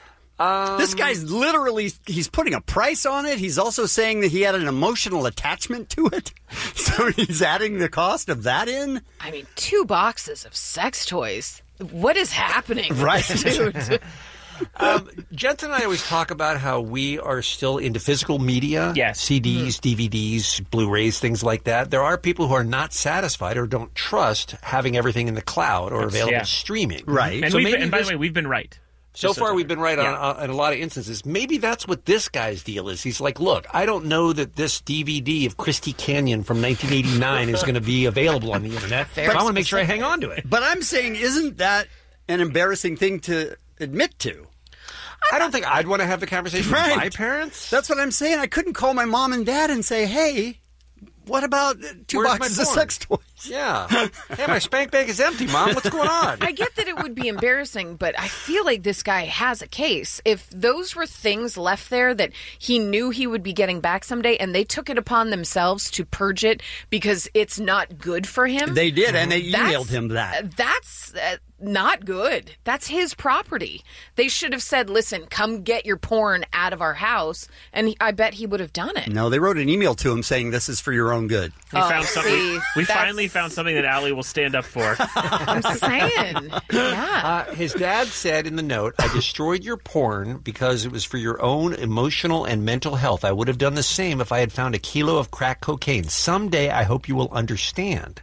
Yeah. This guy's literally, he's putting a price on it. He's also saying that he had an emotional attachment to it. So he's adding the cost of that in. I mean, 2 boxes of sex toys. What is happening? Right. Dude? Jensen and I always talk about how we are still into physical media. Yes. CDs, DVDs, Blu-rays, things like that. There are people who are not satisfied or don't trust having everything in the cloud or available streaming. Right. And, So and by the way, we've been right. So far, we've been right on in a lot of instances. Maybe that's what this guy's deal is. He's like, look, I don't know that this DVD of Christy Canyon from 1989 is going to be available on the internet. But I want to make sure I hang on to it. But I'm saying, isn't that an embarrassing thing to admit to? I don't think I'd want to have the conversation with my parents. That's what I'm saying. I couldn't call my mom and dad and say, hey, what about 2 Where's boxes my of porn? sex toys? Yeah. Hey, my spank bag is empty, Mom. What's going on? I get that it would be embarrassing, but I feel like this guy has a case. If those were things left there that he knew he would be getting back someday, and they took it upon themselves to purge it because it's not good for him. They did, and they emailed him that. not good. That's his property. They should have said, listen, come get your porn out of our house. And I bet he would have done it. No, they wrote an email to him saying this is for your own good. We found something. We finally found something that Allie will stand up for. I'm saying. Yeah. His dad said in the note, I destroyed your porn because it was for your own emotional and mental health. I would have done the same if I had found a kilo of crack cocaine. Someday I hope you will understand.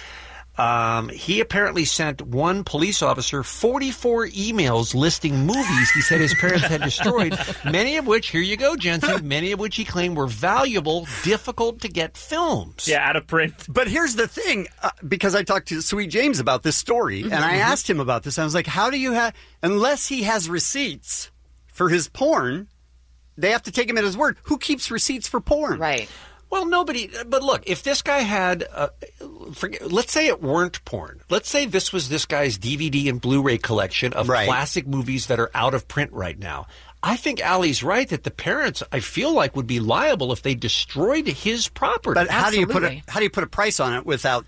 He apparently sent one police officer 44 emails listing movies he said his parents had destroyed, many of which, here you go, Jensen, many of which he claimed were valuable, difficult to get films. Yeah, out of print. But here's the thing, because I talked to Sweet James about this story, and I asked him about this. I was like, how do you have, unless he has receipts for his porn, they have to take him at his word. Who keeps receipts for porn? Right. Well, nobody. But look, if this guy had, let's say it weren't porn. Let's say this was this guy's DVD and Blu-ray collection of classic movies that are out of print right now. I think Allie's right that the parents, I feel like, would be liable if they destroyed his property. But how do you put a price on it without?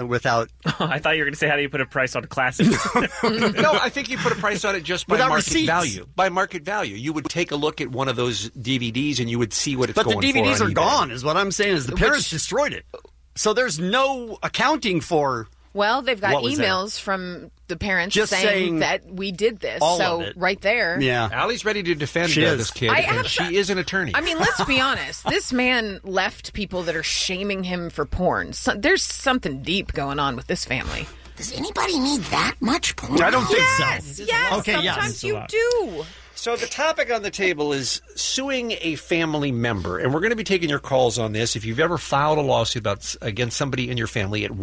I thought you were going to say how do you put a price on classics? No, I think you put a price on it just by Without market receipts. value. By market value, you would take a look at one of those DVDs and you would see what it's But going the for. DVDs on are eBay. gone, is what I'm saying. Is the parents destroyed it, so there's no accounting for. Well, they've got What was emails from the parents Just saying that we did this. all So of it. right there. Yeah, Allie's ready to defend She is. this kid, and she is an attorney. I mean, let's be honest. This man left people that are shaming him for porn. So, there's something deep going on with this family. Does anybody need that much porn? I don't think Yes, so. yes. Okay, yes. Sometimes you do. So the topic on the table is suing a family member, and we're going to be taking your calls on this. If you've ever filed a lawsuit against somebody in your family at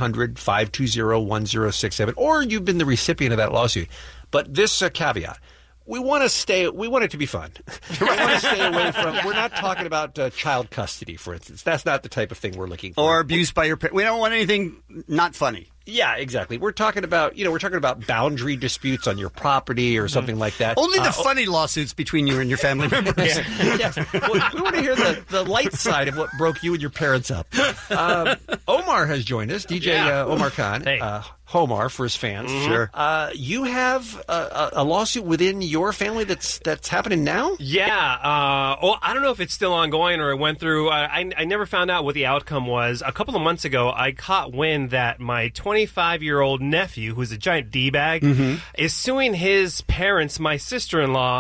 1-800-520-1067, or you've been the recipient of that lawsuit. But this caveat. We want it to be fun. We want to stay away from, we're not talking about child custody, for instance. That's not the type of thing we're looking for. Or abuse by your parents. We don't want anything not funny. Yeah, exactly. We're talking about, boundary disputes on your property or something like that. Only the funny lawsuits between you and your family members. Yes. Well, we want to hear the light side of what broke you and your parents up. Omar has joined us, DJ Omar Khan. Hey. Homar for his fans. Sure. You have a lawsuit within your family that's happening now? Yeah. Well, I don't know if it's still ongoing or it went through. I never found out what the outcome was. A couple of months ago, I caught wind that my 25-year-old nephew, who's a giant D-bag, is suing his parents, my sister-in-law,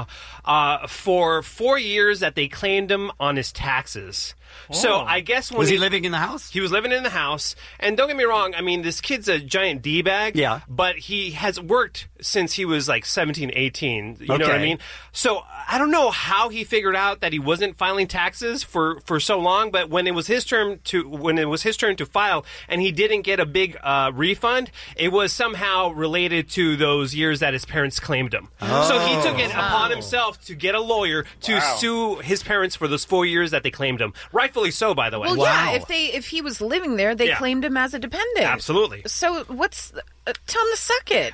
for 4 years that they claimed him on his taxes. So I guess when was he living in the house? He was living in the house, and don't get me wrong. I mean, this kid's a giant D-bag. Yeah. But he has worked since he was like 17, 18. You know what I mean? So I don't know how he figured out that he wasn't filing taxes for so long. But when it was his turn to file, and he didn't get a big refund, it was somehow related to those years that his parents claimed him. So he took it upon himself to get a lawyer to sue his parents for those 4 years that they claimed him. Rightfully so, by the way. Well, yeah, if he was living there, they claimed him as a dependent. Absolutely. So what's tell him to suck it.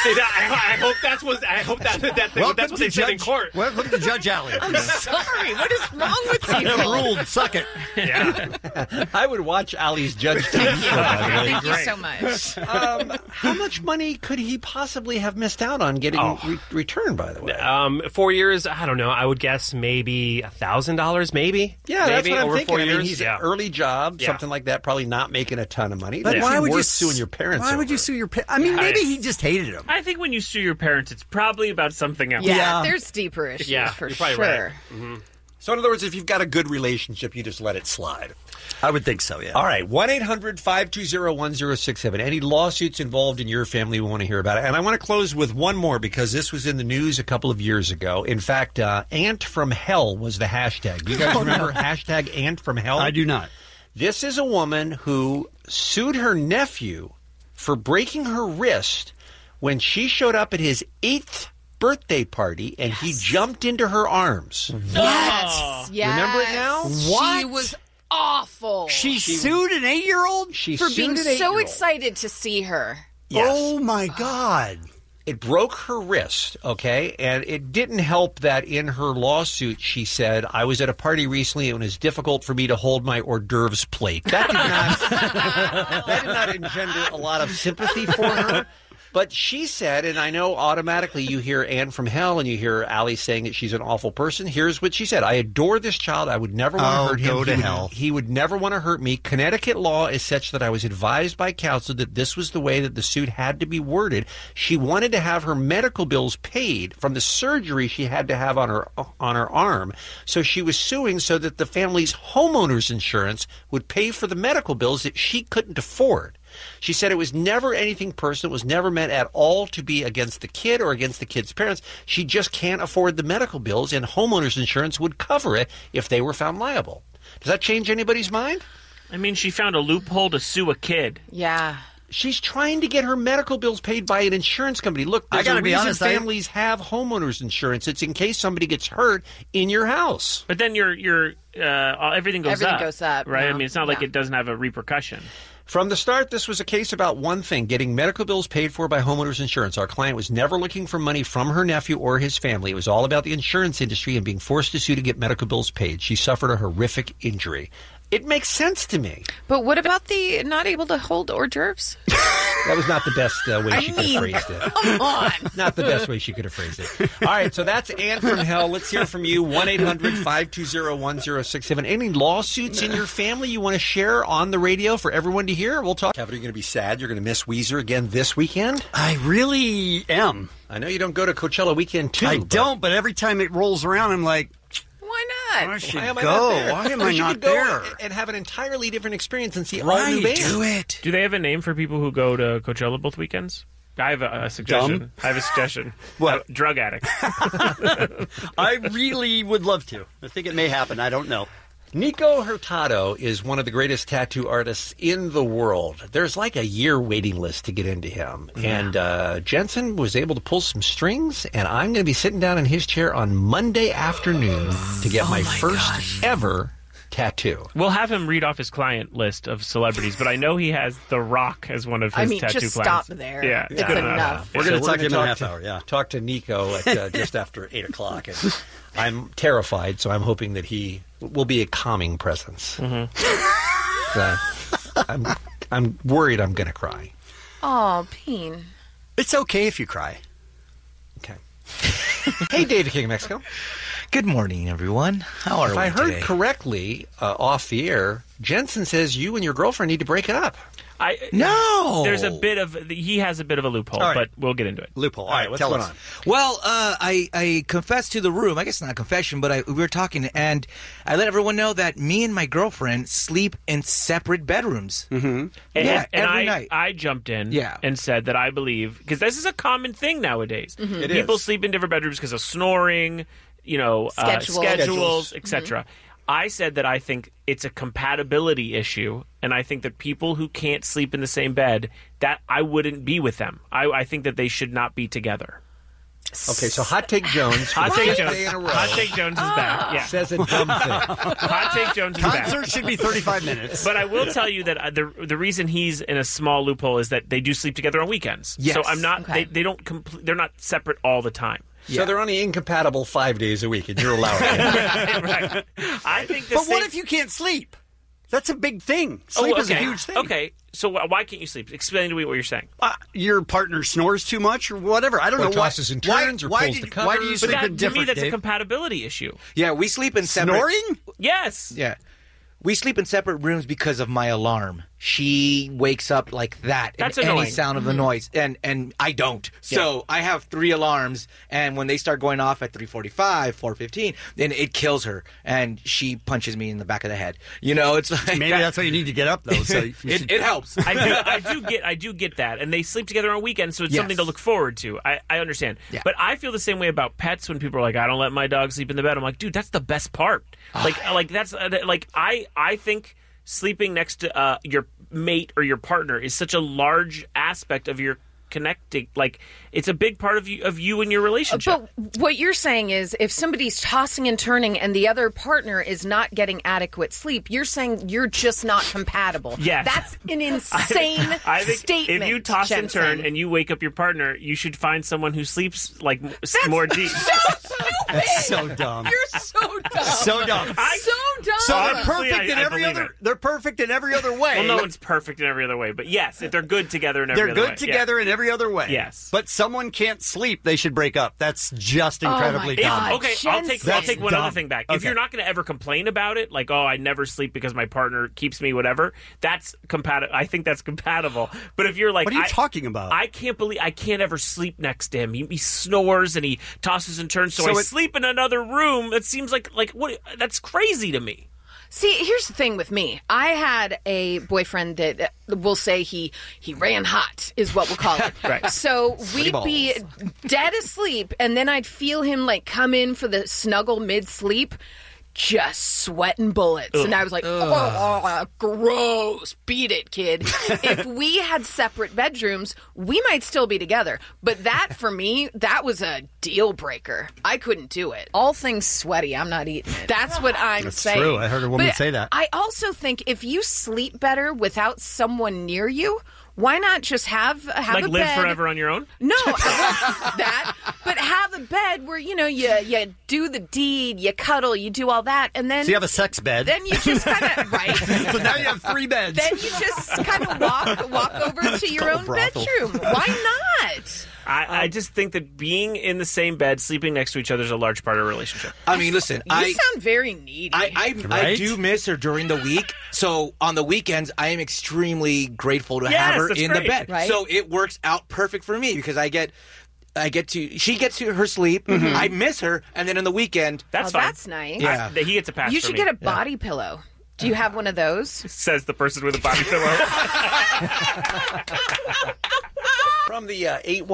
I hope that's what they said in court. Welcome to Judge Alley. I'm sorry. What is wrong with you? I ruled. Suck it. Yeah. I would watch Allie's Judge TV show, by the way. Thank you so much. How much money could he possibly have missed out on getting returned, by the way? 4 years, I don't know. I would guess maybe $1,000, maybe. Yeah, maybe that's what I'm over thinking. 4 years. He's an early job, something like that, probably not making a ton of money. But That's why would you suing your parents? Why would you sue your parents? I mean, maybe he just hated him. I think when you sue your parents, it's probably about something else. Yeah, there's deeper issues for you're probably sure. right. Mm-hmm. So in other words, if you've got a good relationship, you just let it slide. I would think so, yeah. All right, 1-800-520-1067. Any lawsuits involved in your family, we want to hear about it. And I want to close with one more because this was in the news a couple of years ago. In fact, Ant from Hell was the hashtag. Do you guys remember hashtag Ant from Hell? I do not. This is a woman who sued her nephew for breaking her wrist when she showed up at his 8th birthday party and he jumped into her arms. Yes. Remember it now? She was awful. She sued an 8-year-old? For being so excited to see her. Yes. Oh, my God. It broke her wrist, okay? And it didn't help that in her lawsuit, she said, I was at a party recently and it was difficult for me to hold my hors d'oeuvres plate. That did not engender a lot of sympathy for her. But she said, and I know automatically you hear Anne from hell and you hear Allie saying that she's an awful person. Here's what she said. I adore this child. I would never want to hurt him. Go to hell. He would never want to hurt me. Connecticut law is such that I was advised by counsel that this was the way that the suit had to be worded. She wanted to have her medical bills paid from the surgery she had to have on her arm. So she was suing so that the family's homeowner's insurance would pay for the medical bills that she couldn't afford. She said it was never anything personal. It was never meant at all to be against the kid or against the kid's parents. She just can't afford the medical bills, and homeowners insurance would cover it if they were found liable. Does that change anybody's mind? I mean, she found a loophole to sue a kid. Yeah. She's trying to get her medical bills paid by an insurance company. Look, there's a reason families have homeowners insurance. It's in case somebody gets hurt in your house. But then everything goes up. Everything goes up, right? yeah. I mean, it's not like it doesn't have a repercussion. From the start, this was a case about one thing, getting medical bills paid for by homeowners insurance. Our client was never looking for money from her nephew or his family. It was all about the insurance industry and being forced to sue to get medical bills paid. She suffered a horrific injury. It makes sense to me. But what about the not able to hold hors d'oeuvres? That was not the best way she could have phrased it. Come on. Not the best way she could have phrased it. All right, so that's Anne from hell. Let's hear from you. 1-800-520-1067. Any lawsuits in your family you want to share on the radio for everyone to hear? We'll talk. Kevin, are you going to be sad? You're going to miss Weezer again this weekend? I really am. I know you don't go to Coachella weekend, too. I don't, but every time it rolls around, I'm like, why not? I should Why am I go. not there? Why am I You not could go there? and have an entirely different experience and see all new bands. Do it. Do they have a name for people who go to Coachella both weekends? I have a suggestion. Dumb? I have a suggestion. What? Drug addict. I really would love to. I think it may happen. I don't know. Nico Hurtado is one of the greatest tattoo artists in the world. There's like a year waiting list to get into him. And Jensen was able to pull some strings, and I'm going to be sitting down in his chair on Monday afternoon to get my first ever tattoo. We'll have him read off his client list of celebrities, but I know he has The Rock as one of his tattoo just clients. stop there. Yeah, It's enough. We're going to talk to him in a half hour. Yeah, talk to Nico at just after 8 o'clock. And I'm terrified, so I'm hoping that he will be a calming presence. I'm worried I'm going to cry. Oh, Peen. It's okay if you cry. Okay. Hey, David King of Mexico. Good morning, everyone. How are if we I heard today? correctly off the air, Jensen says you and your girlfriend need to break up. No! There's a bit of he has a bit of a loophole, All right. but we'll get into it. Loophole. All right, what's tell going us. on? Well, I confessed to the room. I guess not a confession, but we were talking, and I let everyone know that me and my girlfriend sleep in separate bedrooms. Mm-hmm. Yeah, and every I, night. I jumped in Yeah. and said that I believe, because this is a common thing nowadays. Mm-hmm. It People is. sleep in different bedrooms because of snoring, schedules, etc. I said that I think it's a compatibility issue, and I think that people who can't sleep in the same bed, that I wouldn't be with them. I think that they should not be together. Okay, so Hot Take Jones. Hot for the Take fifth Jones. day in a row Hot Take Jones is back. Yeah. says a dumb thing. Hot Take Jones is back. Concert should be 35 minutes. But I will tell you that the reason he's in a small loophole is that they do sleep together on weekends. Yes. So I'm not. Okay. They don't. They're not separate all the time. So they're only incompatible 5 days a week, and you're allowed it. Right. I think. But what if you can't sleep? That's a big thing. Sleep is a huge thing. Okay. So why can't you sleep? Explain to me what you're saying. Your partner snores too much or whatever. I don't Or know why. tosses and turns or pulls the Why do you covers. But sleep in to me, different? that's a Dave? compatibility issue. Yeah, we sleep in separate... Snoring? Yes. Yeah. We sleep in separate rooms because of my alarm. She wakes up like that. That's and any annoying. sound of a noise, and I don't. So I have 3 alarms, and when they start going off at 3:45, 4:15, then it kills her, and she punches me in the back of the head. You know, it's like Maybe that's why you need to get up though. So you should- it helps. I do get that, and they sleep together on weekends, so it's Yes. something to look forward to. I understand, Yeah. but I feel the same way about pets. When people are like, "I don't let my dog sleep in the bed," I'm like, "Dude, that's the best part." Like that's like I think sleeping next to your mate or your partner is such a large aspect of your connecting. Like it's a big part of you and your relationship. But what you're saying is if somebody's tossing and turning and the other partner is not getting adequate sleep, you're saying you're just not compatible. Yes. That's an insane I think statement. if you toss and Jensen. turn and you wake up your partner, you should find someone who sleeps like more deep. So stupid. That's so dumb. You're so dumb. So dumb. So dumb. So they're Honestly, perfect in I every believe other. it. They're perfect in every other way. Well, no one's perfect in every other way, but yes, if they're good together in every other way. They're good together in every other way. Yes. But someone can't sleep, they should break up. That's just incredibly dumb. Okay, I'll take one other thing back. If Okay. you're not going to ever complain about it, like, oh, I never sleep because my partner keeps me, whatever, that's compatible. I think that's compatible. But if you're like, What are you talking about? I can't ever sleep next to him. He snores and he tosses and turns, so I sleep in another room. It seems like what? That's crazy to me. See, here's the thing with me. I had a boyfriend that we'll say he ran hot, is what we'll call it. Right. So we'd be dead asleep, and then I'd feel him like come in for the snuggle mid-sleep, just sweating bullets. Ugh. And I was like, oh, gross. Beat it, kid. If we had separate bedrooms, we might still be together. But that, for me, that was a deal breaker. I couldn't do it. All things sweaty, I'm not eating it. That's what I'm That's saying. true. I heard a woman But say that. I also think if you sleep better without someone near you, why not just have Like a live bed? forever on your own? No, that. But have a bed where you do the deed, you cuddle, you do all that, and then So you have a sex bed. Then you just kind of right. So now you have 3 beds. Then you just kind of walk over to your own brothel. bedroom. Why not? I just think that being in the same bed, sleeping next to each other is a large part of a relationship. I mean, listen, You sound very needy. I do miss her during the week. So on the weekends, I am extremely grateful to have her that's in great. the bed. Right. So it works out perfect for me because she gets to her sleep. Mm-hmm. I miss her, and then on the weekend, That's nice. Yeah. He gets a pass. You for should me. get a body pillow. Do you have one of those? Says the person with a body pillow. From the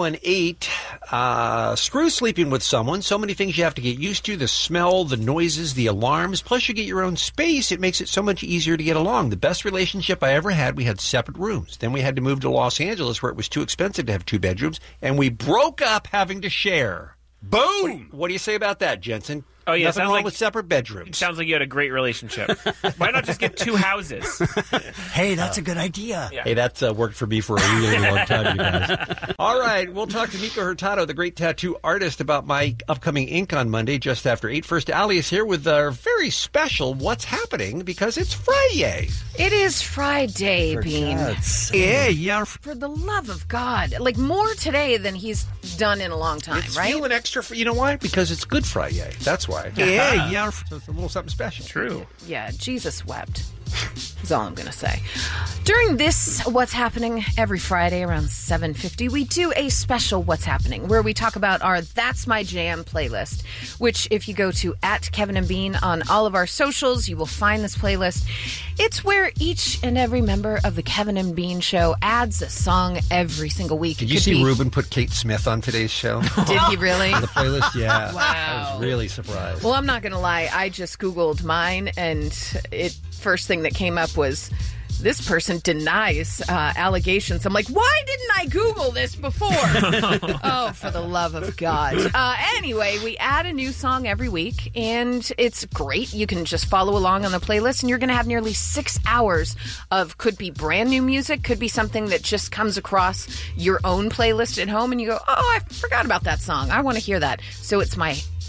818, screw sleeping with someone. So many things you have to get used to. The smell, the noises, the alarms. Plus, you get your own space. It makes it so much easier to get along. The best relationship I ever had, we had separate rooms. Then we had to move to Los Angeles where it was too expensive to have 2 bedrooms. And we broke up having to share. Boom! What do you say about that, Jensen? Oh, yeah, Nothing sounds wrong like- with separate bedrooms. Sounds like you had a great relationship. Why not just get 2 houses? Hey, that's a good idea. Yeah. Hey, that's worked for me for a really long time, you guys. All right, we'll talk to Nico Hurtado, the great tattoo artist, about my upcoming ink on Monday, just after 8. First, Ali is here with our very special What's Happening, because it's Friday. It is Friday, Bean. Yeah. For the love of God. Like, more today than he's done in a long time, It's right? feeling extra, you know why? Because it's Good Friday. That's why. Yeah. So it's a little something special. True. Yeah, Jesus wept. Is all I'm going to say. During this What's Happening every Friday around 7:50, we do a special What's Happening where we talk about our That's My Jam playlist, which if you go to @KevinandBean on all of our socials, you will find this playlist. It's where each and every member of the Kevin and Bean show adds a song every single week. Did It you could see be- Ruben put Kate Smith on today's show? Did he really? On the playlist? Yeah. Wow. I was really surprised. Well, I'm not going to lie. I just Googled mine, and first thing that came up was this person denies allegations. I'm like, why didn't I Google this before? Oh, for the love of God. Anyway, we add a new song every week, and it's great. You can just follow along on the playlist, and you're going to have nearly 6 hours of could be brand new music, could be something that just comes across your own playlist at home, and you go, oh, I forgot about that song. I want to hear that. So it's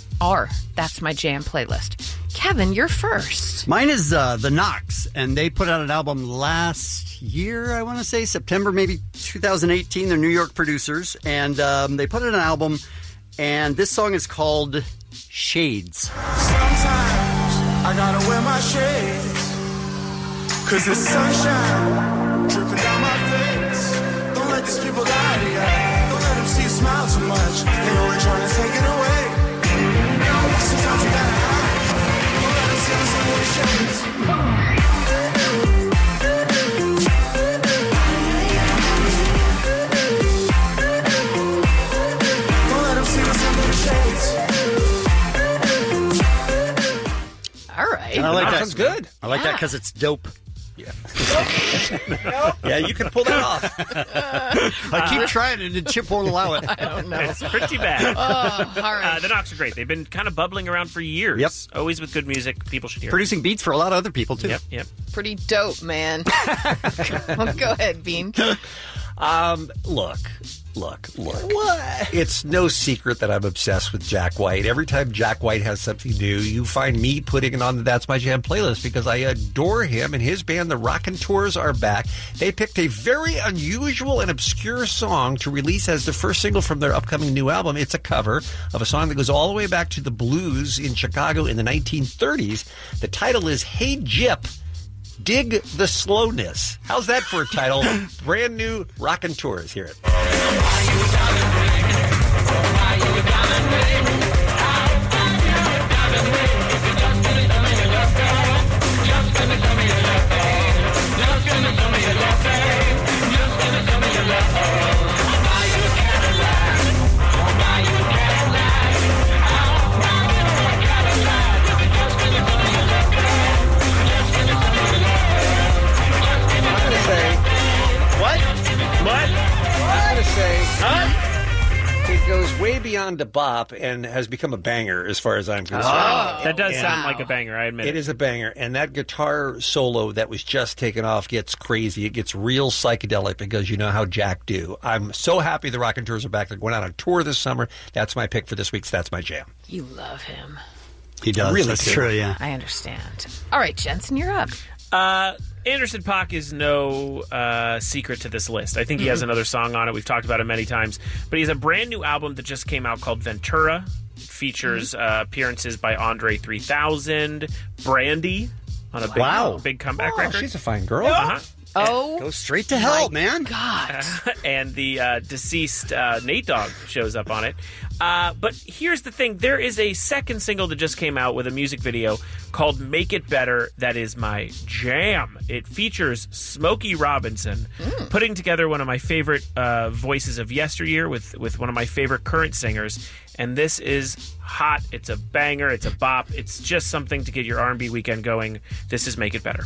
That's My Jam playlist. Kevin, you're first. Mine is The Knox, and they put out an album last year, I want to say, September, maybe 2018. They're New York producers, and they put out an album, and this song is called Shades. Sometimes I gotta wear my shades, 'cause the sunshine dripping down my face. Don't let these people lie to you. Don't let them see you smile too much. They know they're trying to take it away. Sometimes you gotta hide. Don't let them see us in their shades. Don't let them see us in their shades. All right. And I like that. Sounds good. I like that because it's dope. Yeah. Yeah, you can pull that off. I keep trying it, and Chip won't allow it. I don't know. It's pretty bad. Oh, all right. The Knocks are great. They've been kind of bubbling around for years. Yep. Always with good music. People should hear. Producing beats for a lot of other people, too. Yep. Pretty dope, man. Well, go ahead, Bean. Look. What? It's no secret that I'm obsessed with Jack White. Every time Jack White has something new, you find me putting it on the That's My Jam playlist because I adore him and his band, the Raconteurs, are back. They picked a very unusual and obscure song to release as the first single from their upcoming new album. It's a cover of a song that goes all the way back to the blues in Chicago in the 1930s. The title is Hey Gyp, Dig the Slowness. How's that for a title? Brand new Raconteurs. Hear it. It goes way beyond a bop and has become a banger as far as I'm concerned. That does sound like a banger, I admit. It is a banger. And that guitar solo that was just taken off gets crazy. It gets real psychedelic because you know how Jack do. I'm so happy the Raconteurs are back. They're going out on tour this summer. That's my pick for this week's That's My Jam. You love him. He does. Really That's do. true, yeah. I understand. All right, Jensen, you're up. Anderson .Paak is no secret to this list. I think he has another song on it. We've talked about it many times. But he has a brand new album that just came out called Ventura. It features appearances by Andre 3000, Brandy on a big comeback record. She's a fine girl. Oh, go straight to hell, man. God. And the deceased Nate Dogg shows up on it. But here's the thing. There is a second single that just came out with a music video called Make It Better. That is my jam. It features Smokey Robinson putting together one of my favorite voices of yesteryear with one of my favorite current singers. And this is hot. It's a banger. It's a bop. It's just something to get your R&B weekend going. This is Make It Better.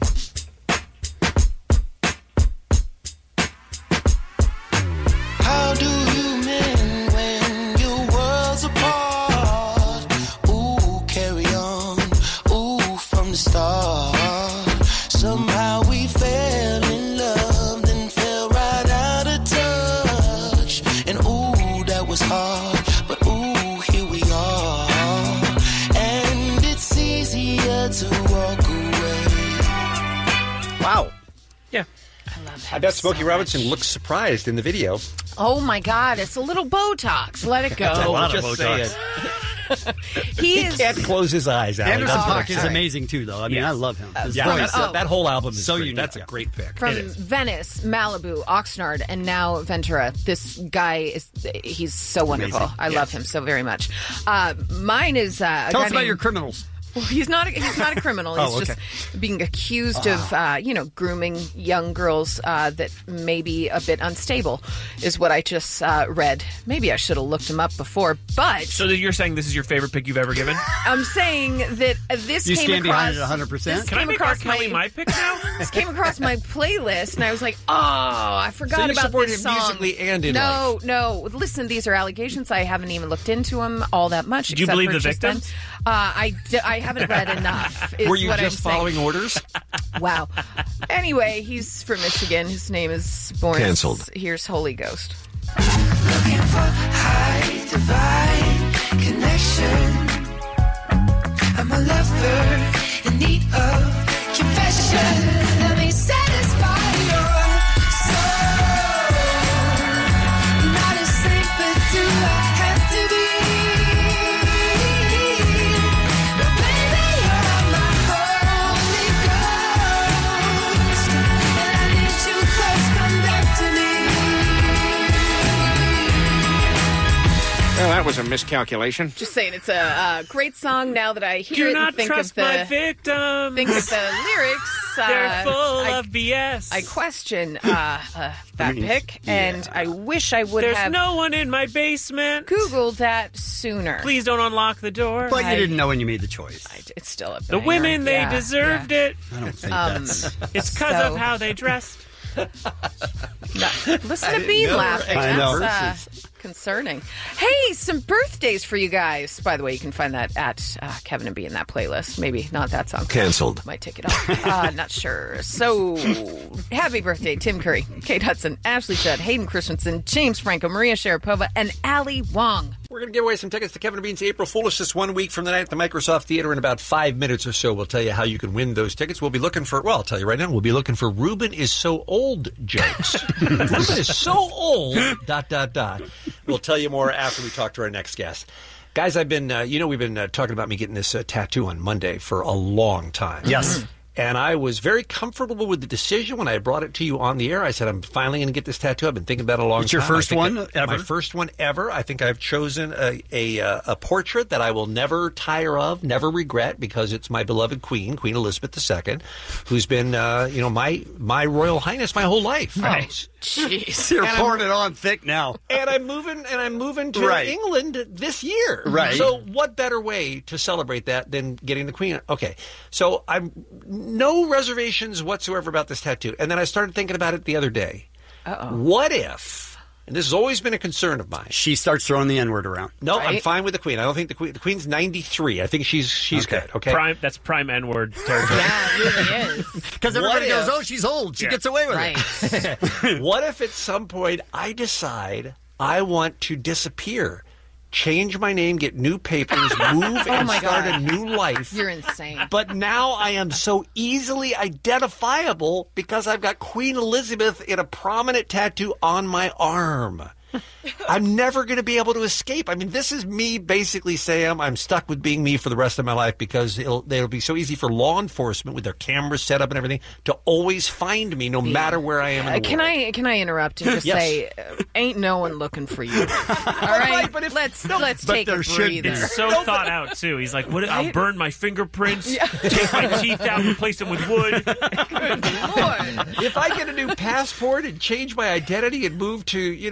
How do you mend when your world's apart? Ooh, carry on. Ooh, from the start. Somehow we fell in love, then fell right out of touch. And ooh, that was hard. But ooh, here we are. And it's easier to walk away. Wow. Yeah. I bet Smokey Robinson looks surprised in the video. Oh, my God. It's a little Botox. Let it go. That's a lot of Botox. He can't close his eyes out. Anderson .Paak is amazing, too, though. I mean, I love him. His voice. That whole album is so great. unique. That's a great pick. From Venice, Malibu, Oxnard, and now Ventura. This guy he's so wonderful. Amazing. I love him so very much. Mine is Tell us about your criminals. Well, he's not a criminal. He's just being accused of, grooming young girls that may be a bit unstable, is what I just read. Maybe I should have looked him up before, but... So you're saying this is your favorite pick you've ever given? I'm saying that this you came stand across... behind it 100%? Can I make R. Kelly my pick now? This came across my playlist, and I was like, oh, I forgot So you about support this him song. musically and in life. No. Listen, these are allegations. I haven't even looked into them all that much. Do you believe the victims? Then. I haven't read enough. Is Were you what just I'm saying. following orders? Wow. Anyway, he's from Michigan. His name is Boris. Canceled. Here's Holy Ghost. Looking for high divine connection. I'm a lover in need of confession. Let me satisfy your soul. Not a saint, but do I have to be? But baby, you're my Holy Ghost, and I need you close. Come back to me. Well, that was a miscalculation. Just saying, it's a great song. Now that I hear Do it not and think trust of the my victims. think of the lyrics, They're full of BS. I question that pick, and I wish I would There's have no one in my basement. Googled that sooner. Please don't unlock the door. But you didn't know when you made the choice. It's still a The banger. women, they Yeah, deserved it. I don't think that's... It's because So- of how they dressed. Listen to Bean laughing. I know. That's, concerning. Hey, some birthdays for you guys. By the way, you can find that at Kevin and B in that playlist. Maybe not that song. Canceled. Might take it off. Not sure. So, happy birthday, Tim Curry, Kate Hudson, Ashley Judd, Hayden Christensen, James Franco, Maria Sharapova, and Ali Wong. We're going to give away some tickets to Kevin and Bean's April Foolish this 1 week from the night at the Microsoft Theater. In about 5 minutes or so, we'll tell you how you can win those tickets. We'll be looking for, well, I'll tell you right now, we'll be looking for Ruben is so old jokes. Ruben is so old, ... We'll tell you more after we talk to our next guest. Guys, I've been, we've been talking about me getting this tattoo on Monday for a long time. Yes. And I was very comfortable with the decision when I brought it to you on the air. I said, I'm finally going to get this tattoo. I've been thinking about it a long time. It's your first one ever? My first one ever. I think I've chosen a portrait that I will never tire of, never regret, because it's my beloved Queen Elizabeth II, who's been, my Royal Highness my whole life. Right. Jeez, you're pouring it on thick now. And I'm moving to England this year. Right. So what better way to celebrate that than getting the Queen? Okay. So I'm no reservations whatsoever about this tattoo. And then I started thinking about it the other day. Uh-oh. What if, and this has always been a concern of mine. She starts throwing the N-word around. No, right? I'm fine with the Queen. I don't think the Queen's 93. I think she's good. Okay. That's prime N-word territory. Yeah, it really is. Because everybody goes, oh, she's old. She gets away with it. What if at some point I decide I want to disappear? Change my name, get new papers, move, and start a new life. You're insane. But now I am so easily identifiable because I've got Queen Elizabeth in a prominent tattoo on my arm. I'm never going to be able to escape. I mean, this is me basically saying I'm stuck with being me for the rest of my life because it'll be so easy for law enforcement with their cameras set up and everything to always find me no matter where I am in the world. Can I interrupt and just say, ain't no one looking for you. All right, but let's take a breather. It's so thought out too. He's like, "What? I'll burn my fingerprints, take my teeth out, replace them with wood." Good Lord. If I get a new passport and change my identity and move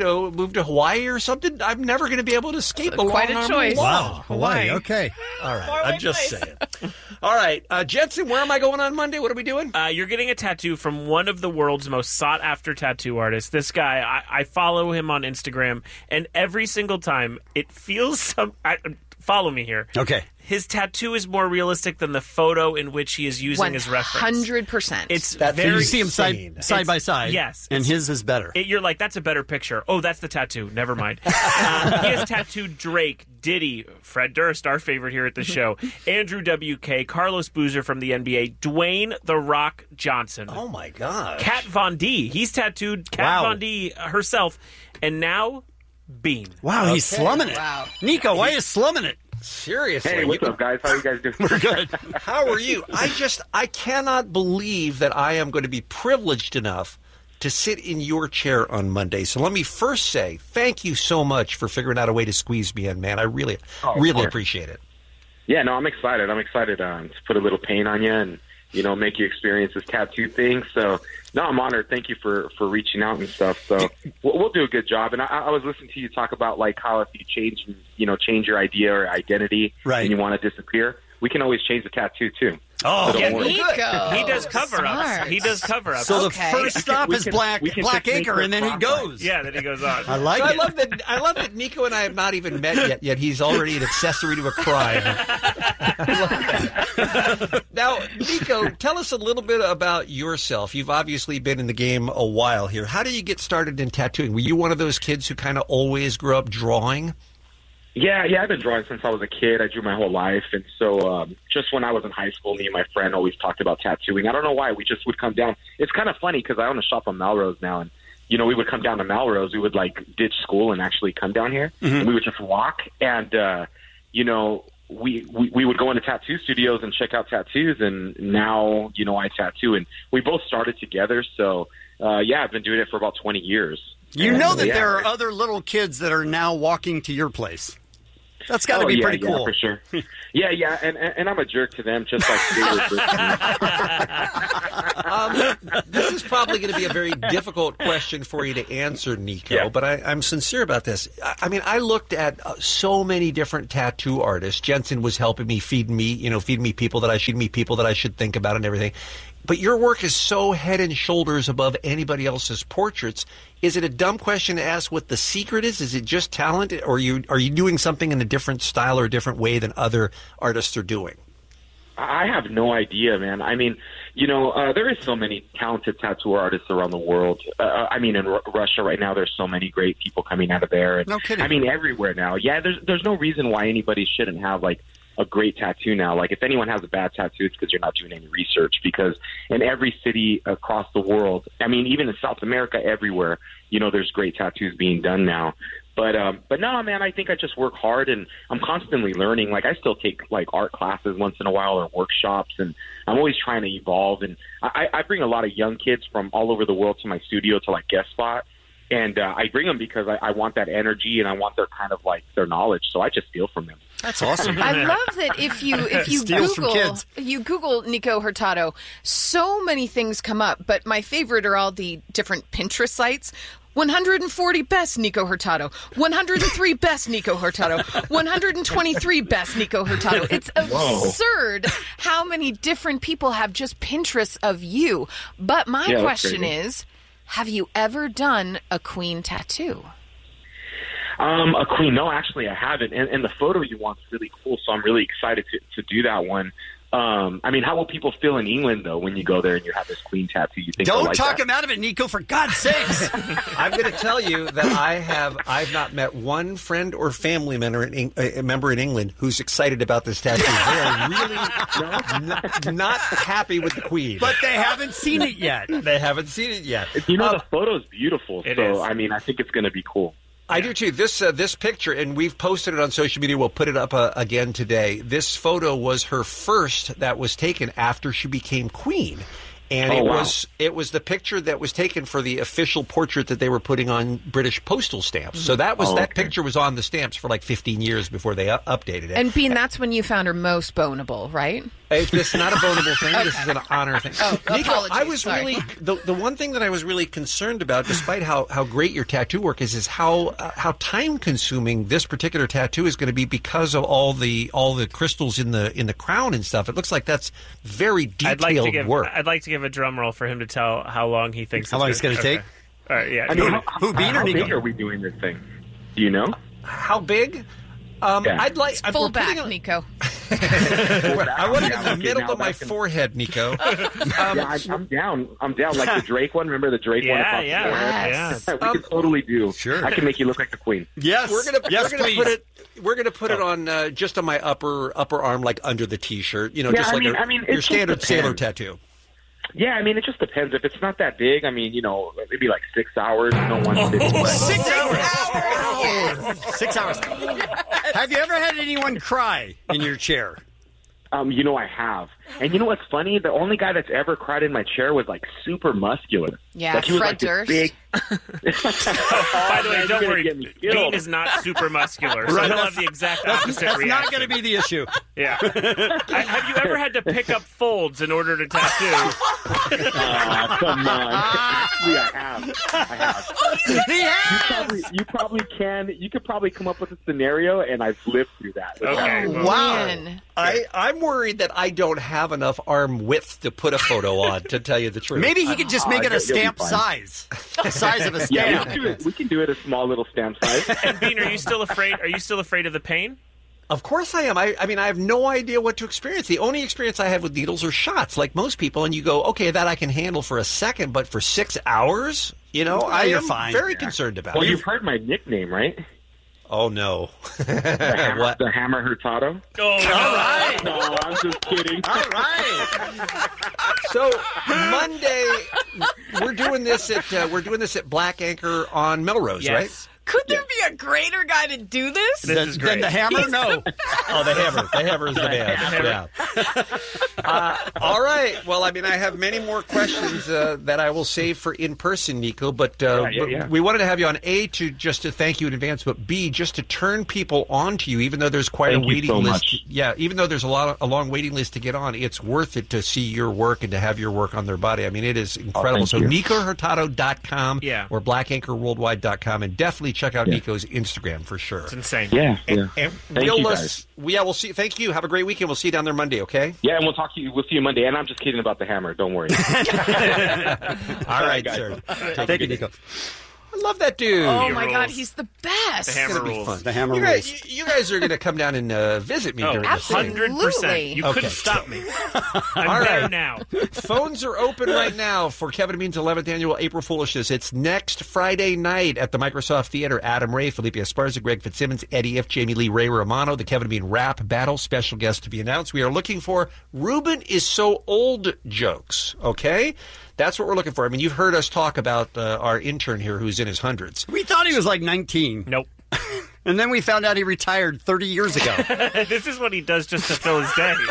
to Hawaii or something, I'm never going to be able to escape a quite a choice. Wow, Hawaii. Okay. All right. I'm just saying. All right. Jensen, where am I going on Monday? What are we doing? You're getting a tattoo from one of the world's most sought-after tattoo artists. This guy, I follow him on Instagram, and every single time it feels follow me here. Okay. His tattoo is more realistic than the photo in which he is using his reference. 100%. It's very. You see him side by side. Yes, and his is better. You're like, that's a better picture. Oh, that's the tattoo. Never mind. He has tattooed Drake, Diddy, Fred Durst, our favorite here at the show, Andrew WK, Carlos Boozer from the NBA, Dwayne The Rock Johnson. Oh my God. Kat Von D. He's tattooed Kat Von D herself, and now Bean. Wow, he's slumming it. Wow. Nico, why are you slumming it? Seriously. Hey, what's up, guys? How are you guys doing? We're good. How are you? I cannot believe that I am going to be privileged enough to sit in your chair on Monday. So let me first say thank you so much for figuring out a way to squeeze me in, man. I really appreciate it. Yeah, no, I'm excited. I'm excited to put a little paint on you and, make you experience this tattoo thing. So, no, I'm honored. Thank you for reaching out and stuff. So we'll do a good job. And I was listening to you talk about, like, how if you change your idea or identity and you want to disappear, we can always change the tattoo, too. Oh, Nico. He does cover-ups. He does cover-ups. So the first stop is Black Acre, and then he goes. Yeah, then he goes on. I like it. I love that Nico and I have not even met yet he's already an accessory to a crime. I love that. Now, Nico, tell us a little bit about yourself. You've obviously been in the game a while here. How did you get started in tattooing? Were you one of those kids who kind of always grew up drawing? Yeah, I've been drawing since I was a kid. I drew my whole life. And so just when I was in high school, me and my friend always talked about tattooing. I don't know why. We just would come down. It's kind of funny because I own a shop on Melrose now. And, we would come down to Melrose. We would, ditch school and actually come down here. Mm-hmm. And we would just walk. And, we would go into tattoo studios and check out tattoos. And now, I tattoo. And we both started together. So, I've been doing it for about 20 years. You know that there are other little kids that are now walking to your place. That's got to be pretty cool. Yeah, for sure. Yeah, and I'm a jerk to them, just like they were jerks to me. This is probably going to be a very difficult question for you to answer, Nico, but I'm sincere about this. I mean, I looked at so many different tattoo artists. Jensen was helping me, feeding me people that I should think about and everything. But your work is so head and shoulders above anybody else's portraits. Is it a dumb question to ask what the secret is? Is it just talent, or are you doing something in a different style or a different way than other artists are doing? I have no idea, man. I mean, there is so many talented tattoo artists around the world. In Russia right now, there's so many great people coming out of there. And, no kidding. I mean, everywhere now. Yeah, there's no reason why anybody shouldn't have, like, a great tattoo now. Like, if anyone has a bad tattoo, it's because you're not doing any research. Because in every city across the world, I mean, even in South America, everywhere, there's great tattoos being done now. But no, man, I think I just work hard, and I'm constantly learning. Like, I still take, like, art classes once in a while or workshops, and I'm always trying to evolve. And I bring a lot of young kids from all over the world to my studio to, like, guest spot. And I bring them because I want that energy, and I want their kind of, like, their knowledge. So I just steal from them. That's awesome. I love that if you Google Nico Hurtado, so many things come up, but my favorite are all the different Pinterest sites. 140 best Nico Hurtado, 103 best Nico Hurtado, 123 best Nico Hurtado. It's absurd how many different people have just Pinterest of you. But my question is, have you ever done a Queen tattoo? A Queen? No, actually, I haven't. And the photo you want is really cool, so I'm really excited to do that one. I mean, how will people feel in England, though, when you go there and you have this Queen tattoo? You think Don't talk him out of it, Nico, for God's sakes. I'm going to tell you that I've not met one friend or family member in England who's excited about this tattoo. They are really not happy with the Queen. But they haven't seen it yet. The photo's beautiful, I mean, I think it's going to be cool. I do too. This picture, and we've posted it on social media. We'll put it up again today. This photo was her first that was taken after she became queen, and it was the picture that was taken for the official portrait that they were putting on British postal stamps. So that picture was on the stamps for like 15 years before they updated it. And Bean, that's when you found her most bonable, right? This is not a bonable thing. This is an honor thing. Nico, I was sorry. really the one thing that I was really concerned about, despite how great your tattoo work is how time consuming this particular tattoo is going to be because of all the crystals in the crown and stuff. It looks like that's very detailed work. I'd like to give a drum roll for him to tell how long he thinks. How long it's going to take? All right, yeah. I mean, Bean or how Nico? big are we doing this thing? Do you know? How big? I'd like full back, Nico. I want it in the middle of my forehead, Nico. I'm down. I'm down. Like the Drake one. Remember the Drake one? Yeah. We can totally do. Sure. I can make you look like the Queen. Yes. We're gonna put it on just on my upper arm, like under the t-shirt. Your standard sailor tattoo. Yeah, I mean, it just depends. If it's not that big, I mean, maybe like 6 hours. No one. 6 hours. 6 hours. Have you ever had anyone cry in your chair? I have. And you know what's funny? The only guy that's ever cried in my chair was like super muscular. Yeah, like, he was Fred like this Durst. big. By the way, don't worry. Bean is not super muscular, so he'll have the exact opposite reaction. That's not going to be the issue. Yeah. Have you ever had to pick up folds in order to tattoo? Come on. Actually, I have. He has. You probably can. You could probably come up with a scenario, and I've lived through that. Okay. Wow. I'm worried that I don't have enough arm width to put a photo on, to tell you the truth. Maybe he could just make it a stamp size. The size of a stamp. Yeah, we can do it a small little stamp size. And Bean, are you still afraid? Are you still afraid of the pain? Of course I am. I mean, I have no idea what to experience. The only experience I have with needles are shots, like most people. And you go, okay, that I can handle for a second, but for 6 hours, I am very concerned about. Well, you've heard my nickname, right? Oh, no. The Hammer Hurtado? Oh, all right. No, I'm just kidding. All right. So Monday, we're doing this at Black Anchor on Melrose, right? Could there be a greater guy to do this? This is great. Than the Hammer? No. Oh, the Hammer. The Hammer is the man. Yeah. All right. Well, I mean, I have many more questions that I will save for in person, Nico. But we wanted to have you on just to thank you in advance, but B, just to turn people on to you, even though there's quite a waiting list. Much. Yeah, even though there's a long waiting list to get on, it's worth it to see your work and to have your work on their body. I mean, it is incredible. So NicoHurtado.com or BlackAnchorWorldwide.com, and definitely check out Nico's Instagram for sure. It's insane. Yeah. And Thank you, guys. we'll see. Thank you. Have a great weekend. We'll see you down there Monday. Okay. Yeah, and we'll see you Monday. And I'm just kidding about the hammer. Don't worry. All right, sir. Thank you, Nico. I love that dude. Oh my God, he's the best. The hammer rules. Fun. The hammer You rules. guys are going to come down and visit me during this thing. 100%. You couldn't stop me. I'm All there right. now. Phones are open right now for Kevin and Bean's 11th annual April Foolishness. It's next Friday night at the Microsoft Theater. Adam Ray, Felipe Esparza, Greg Fitzsimmons, Eddie F., Jamie Lee, Ray Romano, the Kevin and Bean rap battle. Special guest to be announced. We are looking for Ruben is so old jokes, okay? That's what we're looking for. I mean, you've heard us talk about our intern here who's in his hundreds. We thought he was like 19. Nope. And then we found out he retired 30 years ago. This is what he does just to fill his day.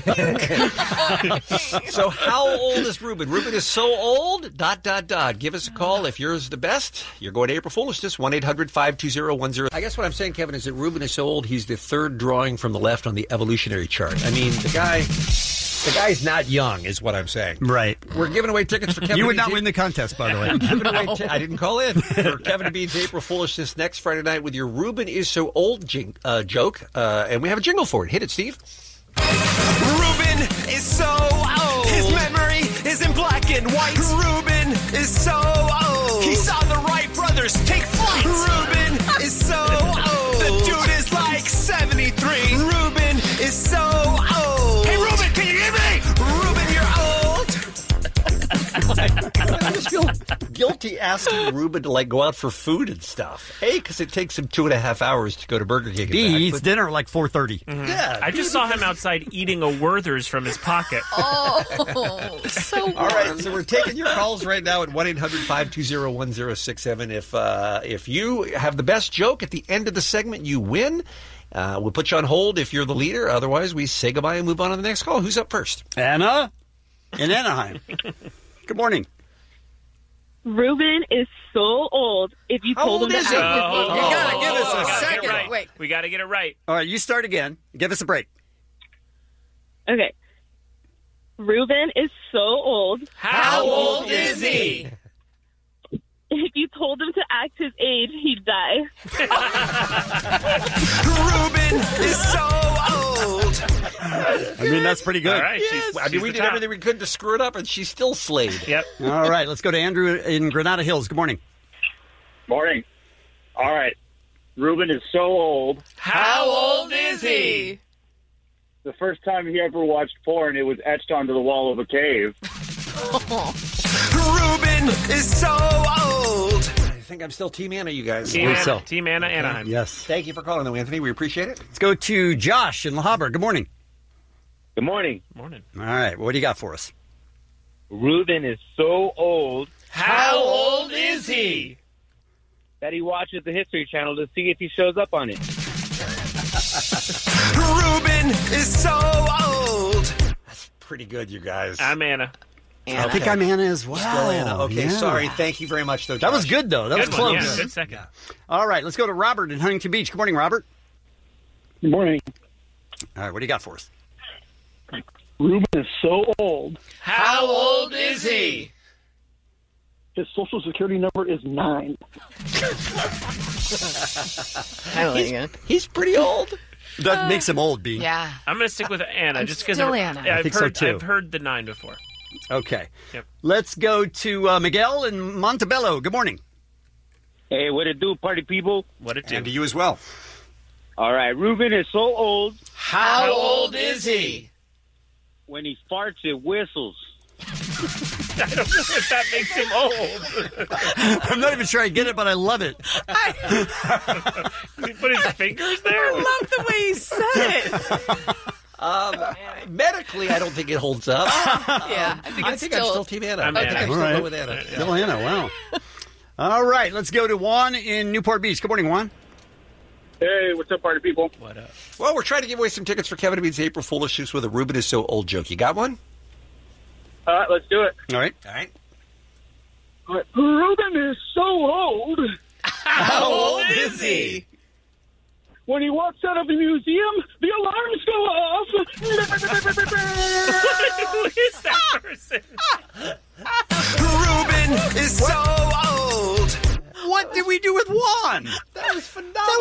So how old is Ruben? Ruben is so old, ... Give us a call. If yours the best, you're going to April Foolishness, 1-800-520-10. I guess what I'm saying, Kevin, is that Ruben is so old, he's the third drawing from the left on the evolutionary chart. I mean, the guy's not young, is what I'm saying. Right. We're giving away tickets for Kevin. You would not win the contest, by the way. I didn't call in. For Kevin and Bean's April Foolishness next Friday night with your Ruben is so old joke. And we have a jingle for it. Hit it, Steve. Ruben is so old. His memory is in black and white. Ruben is so old. He saw the Wright brothers take flight. Ruben is so old. The dude is like 73. Ruben is so old. Hey, Ruben, can you hear me? Ruben, you're old. I just feel guilty asking Ruben to go out for food and stuff. A, because it takes him 2.5 hours to go to Burger King. B, he eats dinner at like 4:30. Mm-hmm. Yeah, I just saw him outside eating a Werther's from his pocket. Oh, so warm. All right, so we're taking your calls right now at 1-800-520-1067. If you have the best joke at the end of the segment, you win. We'll put you on hold if you're the leader. Otherwise, we say goodbye and move on to the next call. Who's up first? Anna in Anaheim. Good morning. Ruben is so old. If you told him to act his age, You gotta give us a second. Right. Wait. We got to get it right. All right, you start again. Give us a break. Okay. Ruben is so old. How old is he? If you told him to act his age, he'd die. Ruben is so old. I mean, that's pretty good. All right. We did everything we could to screw it up, and she still slayed. Yep. All right, let's go to Andrew in Granada Hills. Good morning. Morning. All right. Ruben is so old. How old is he? The first time he ever watched porn, it was etched onto the wall of a cave. Ruben is so old. I think I'm still Team Anna, you guys. Team Anna, Anaheim. Yes. Thank you for calling, though, Anthony. We appreciate it. Let's go to Josh in La Habra. Good morning. Good morning. Morning. All right, what do you got for us? Ruben is so old How old is he? that he watches the History Channel to see if he shows up on it. Ruben is so old. That's pretty good, you guys. I'm Anna. I think I'm Anna as well. Still Anna. Okay, Yeah. sorry. Thank you very much, though, Josh. That was good, though. That was Good one, close. yeah, good second. All right, let's go to Robert in Huntington Beach. Good morning, Robert. Good morning. All right, what do you got for us? Ruben is so old. How old is he? His social security number is 9. He's pretty old. That makes him old, B. Yeah. I'm going to stick with Anna. I'm just because still Anna. I think so, too. I've heard the 9 before. Okay. Yep. Let's go to Miguel in Montebello. Good morning. Hey, what it do, party people? What it do? And to you as well. All right, Ruben is so old. How old is he? When he farts, it whistles. I don't know if that makes him old. I'm not even sure I get it, but I love it. Did he put his fingers there? I love the way he said it. Medically, I don't think it holds up. Yeah, I think I'm it's still Team Anna. I'm I think Anna. I'm All still right. going with Anna. Still Anna, wow. All right, let's go to Juan in Newport Beach. Good morning, Juan. Hey, what's up, party people? What up? Well, we're trying to give away some tickets for Kevin and Bean's April Foolishness with a Ruben is so old joke. You got one? All right, let's do it. All right. All right. All right. Ruben is so old. How old is he? When he walks out of a museum, the alarms go off. Who is that person? Ruben is so old. What did we do with Juan?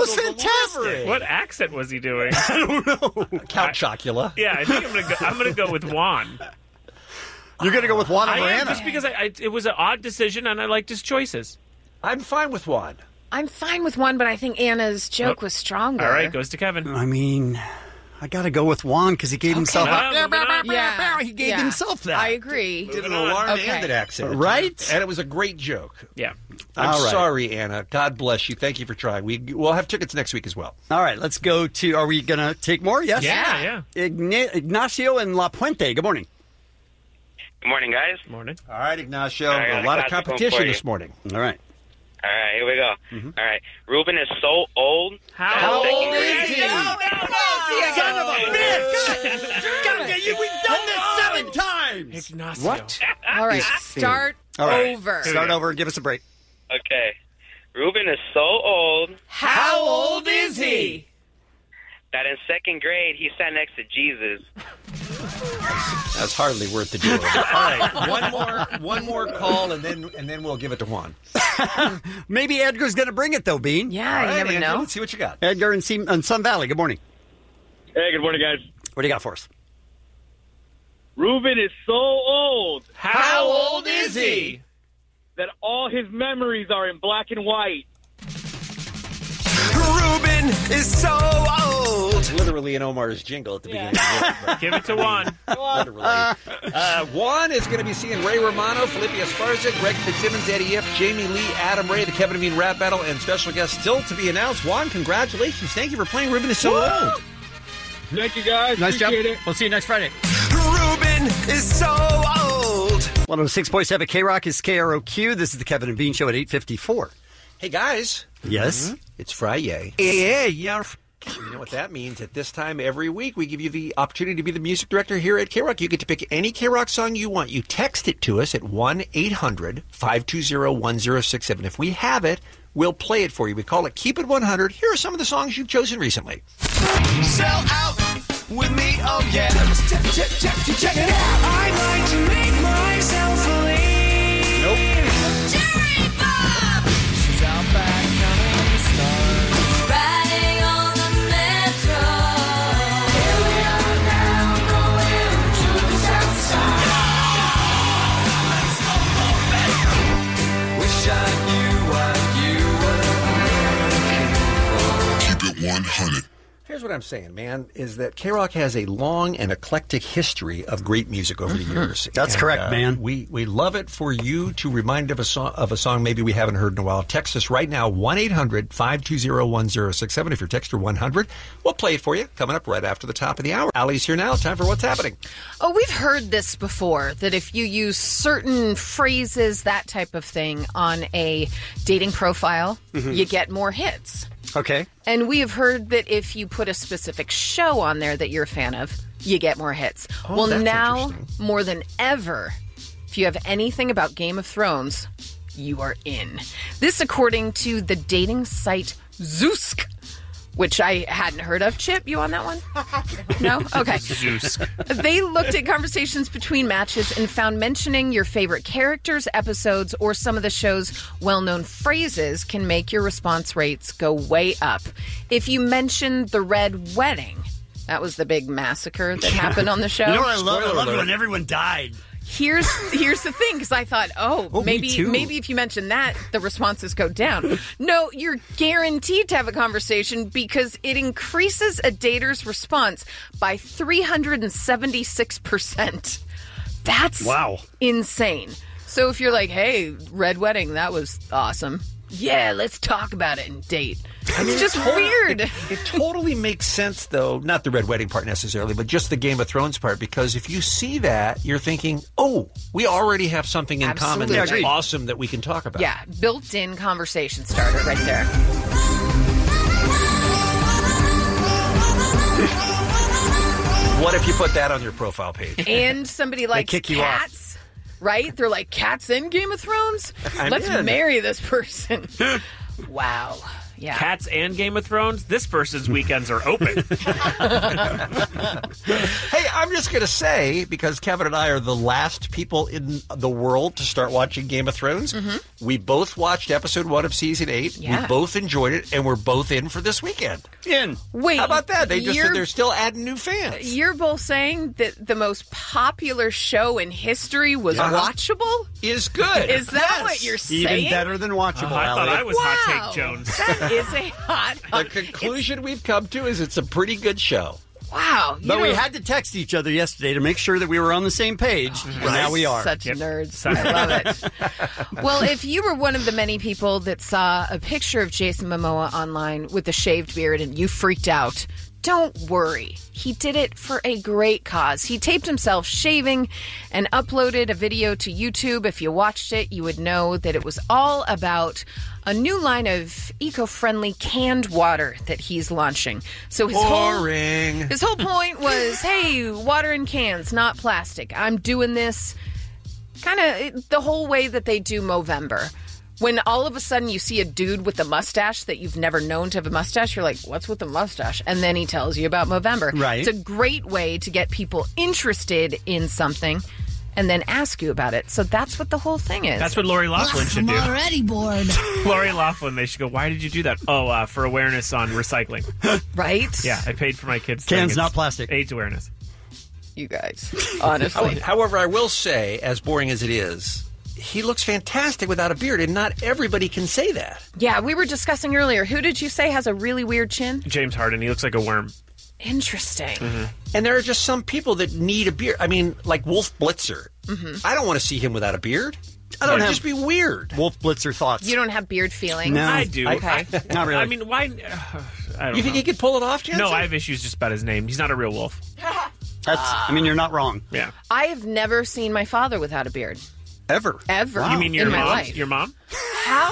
was fantastic. What accent was he doing? I don't know. Count Chocula. Yeah, I think I'm gonna go with Juan. You're going to go with Juan over Anna? Just because it was an odd decision and I liked his choices. I'm fine with Juan. I'm fine with one, but I think Anna's joke was stronger. All right, goes to Kevin. I mean, I got to go with Juan because he gave himself Yeah. He gave himself that. I agree. Did an alarm-handed accent. Right? And it was a great joke. Yeah. I'm All right. sorry, Anna. God bless you. Thank you for trying. We'll have tickets next week as well. All right, let's go to, are we going to take more? Yes? Yeah. Ignacio in La Puente. Good morning. Good morning, guys. Morning. All right, Ignacio. I got A lot of classic one competition for you. this morning. All right. All right, here we go. Mm-hmm. All right. Ruben is so old. How old is he? Son of a bitch! We've done this 7 times! Ignacio. What? All right, start over. Start over and give us a break. Okay. Ruben is so old. How old is he? That in 2nd grade he sat next to Jesus. That's hardly worth the deal. All right, one more call, and then we'll give it to Juan. Maybe Edgar's going to bring it, though, Bean. Yeah, All you right, never Andrew, know. Let's see what you got. Edgar in Sun Valley. Good morning. Hey, good morning, guys. What do you got for us? Ruben is so old How old is he? that all his memories are in black and white. Ruben is so old. Literally in Omar's jingle at the beginning. Of the Give it to Juan. Literally. Juan is going to be seeing Ray Romano, Felipe Esparza, Greg Fitzsimmons, Eddie If, Jamie Lee, Adam Ray, the Kevin and Bean Rap Battle, and special guest still to be announced. Juan, congratulations. Thank you for playing Ruben is so old. Thank you, guys. Nice job. Appreciate it. We'll see you next Friday. Ruben is so old. 106.7 K-Rock is KROQ. This is the Kevin and Bean Show at 8:54. Hey, guys. Yes? It's Friday. Yeah. You know what that means? At this time every week, we give you the opportunity to be the music director here at K-Rock. You get to pick any K-Rock song you want. You text it to us at 1-800-520-1067. If we have it, we'll play it for you. We call it Keep It 100. Here are some of the songs you've chosen recently. Sell out with me, oh yeah. Check it out. I'd like to make myself believe. Nope. Jerry Bob! She's out back counting the stars. Riding on the metro. Here we are now going to the south side. Wish I knew what you were looking for. Keep It 100. Here's what I'm saying, man, is that K-Rock has a long and eclectic history of great music over the years. That's correct, man. We love it for you to remind of a song maybe we haven't heard in a while. Text us right now, 1-800-520-1067. If you're texter 100, we'll play it for you coming up right after the top of the hour. Allie's here now. Time for What's Happening. Oh, we've heard this before, that if you use certain phrases, that type of thing, on a dating profile, you get more hits. Okay. And we have heard that if you put a specific show on there that you're a fan of, you get more hits. Oh, well, that's now, interesting. more than ever, if you have anything about Game of Thrones, you are in. This according to the dating site Zoosk, which I hadn't heard of. Chip, you on that one? No? Okay. Zoosk. They looked at conversations between matches and found mentioning your favorite characters, episodes, or some of the show's well-known phrases can make your response rates go way up. If you mention the Red Wedding, that was the big massacre that happened on the show. You know what I love? I love it when everyone died. Here's the thing, because I thought, maybe if you mention that, the responses go down. No, you're guaranteed to have a conversation because it increases a dater's response by 376%. That's insane. So if you're like, hey, Red Wedding, that was awesome. Yeah, let's talk about it and date. It's just weird. It totally makes sense, though, not the Red Wedding part necessarily, but just the Game of Thrones part, because if you see that, you're thinking, oh, we already have something in common that's awesome that we can talk about. Yeah, built-in conversation starter right there. What if you put that on your profile page? And somebody likes kick you cats. Right? They're like, cats in Game of Thrones? I'm Let's in. marry this person. Wow. Yeah. Cats and Game of Thrones, this person's weekends are open. Hey, I'm just going to say, because Kevin and I are the last people in the world to start watching Game of Thrones, we both watched episode 1 of season 8. Yeah. We both enjoyed it, and we're both in for this weekend. Wait, How about that? They just you're- said they're still adding new fans. You're both saying that the most popular show in history was watchable? Is good. Is that what you're saying? Even better than watchable, I thought Elliot. I was Hot Take Jones. That is a hot. The conclusion we've come to is it's a pretty good show. Wow. But we had to text each other yesterday to make sure that we were on the same page, and now we are. Such nerds. I love it. Well, if you were one of the many people that saw a picture of Jason Momoa online with a shaved beard and you freaked out, don't worry. He did it for a great cause. He taped himself shaving and uploaded a video to YouTube. If you watched it, you would know that it was all about a new line of eco-friendly canned water that he's launching. So his whole point was, hey, water in cans, not plastic. I'm doing this kind of the whole way that they do Movember. When all of a sudden you see a dude with a mustache that you've never known to have a mustache, you're like, what's with the mustache? And then he tells you about Movember. Right. It's a great way to get people interested in something and then ask you about it. So that's what the whole thing is. That's what Lori Loughlin should do. I'm already bored. Lori Loughlin, they should go, why did you do that? Oh, for awareness on recycling. Right? Yeah, I paid for my kids' Cans, thing. not It's plastic. AIDS awareness. You guys, honestly. However, I will say, as boring as it is, he looks fantastic without a beard, and not everybody can say that. Yeah, we were discussing earlier. Who did you say has a really weird chin? James Harden, he looks like a worm. Interesting. And there are just some people that need a beard. I mean, like Wolf Blitzer. I don't want to see him without a beard. I don't It'd have just be weird. Wolf Blitzer thoughts. You don't have beard feelings? No. I do. Okay. Not really. I mean, why? I don't You think know. he could pull it off, Jansen? No, I have issues just about his name. He's not a real wolf. I mean, you're not wrong. Yeah. I have never seen my father without a beard. Ever. Ever. You mean your in my mom? life. Your mom? How?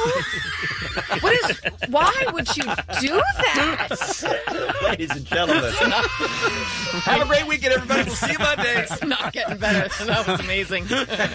Why would you do that? Ladies and gentlemen. Have a great weekend, everybody. We'll see you Monday. It's not getting better. That was amazing.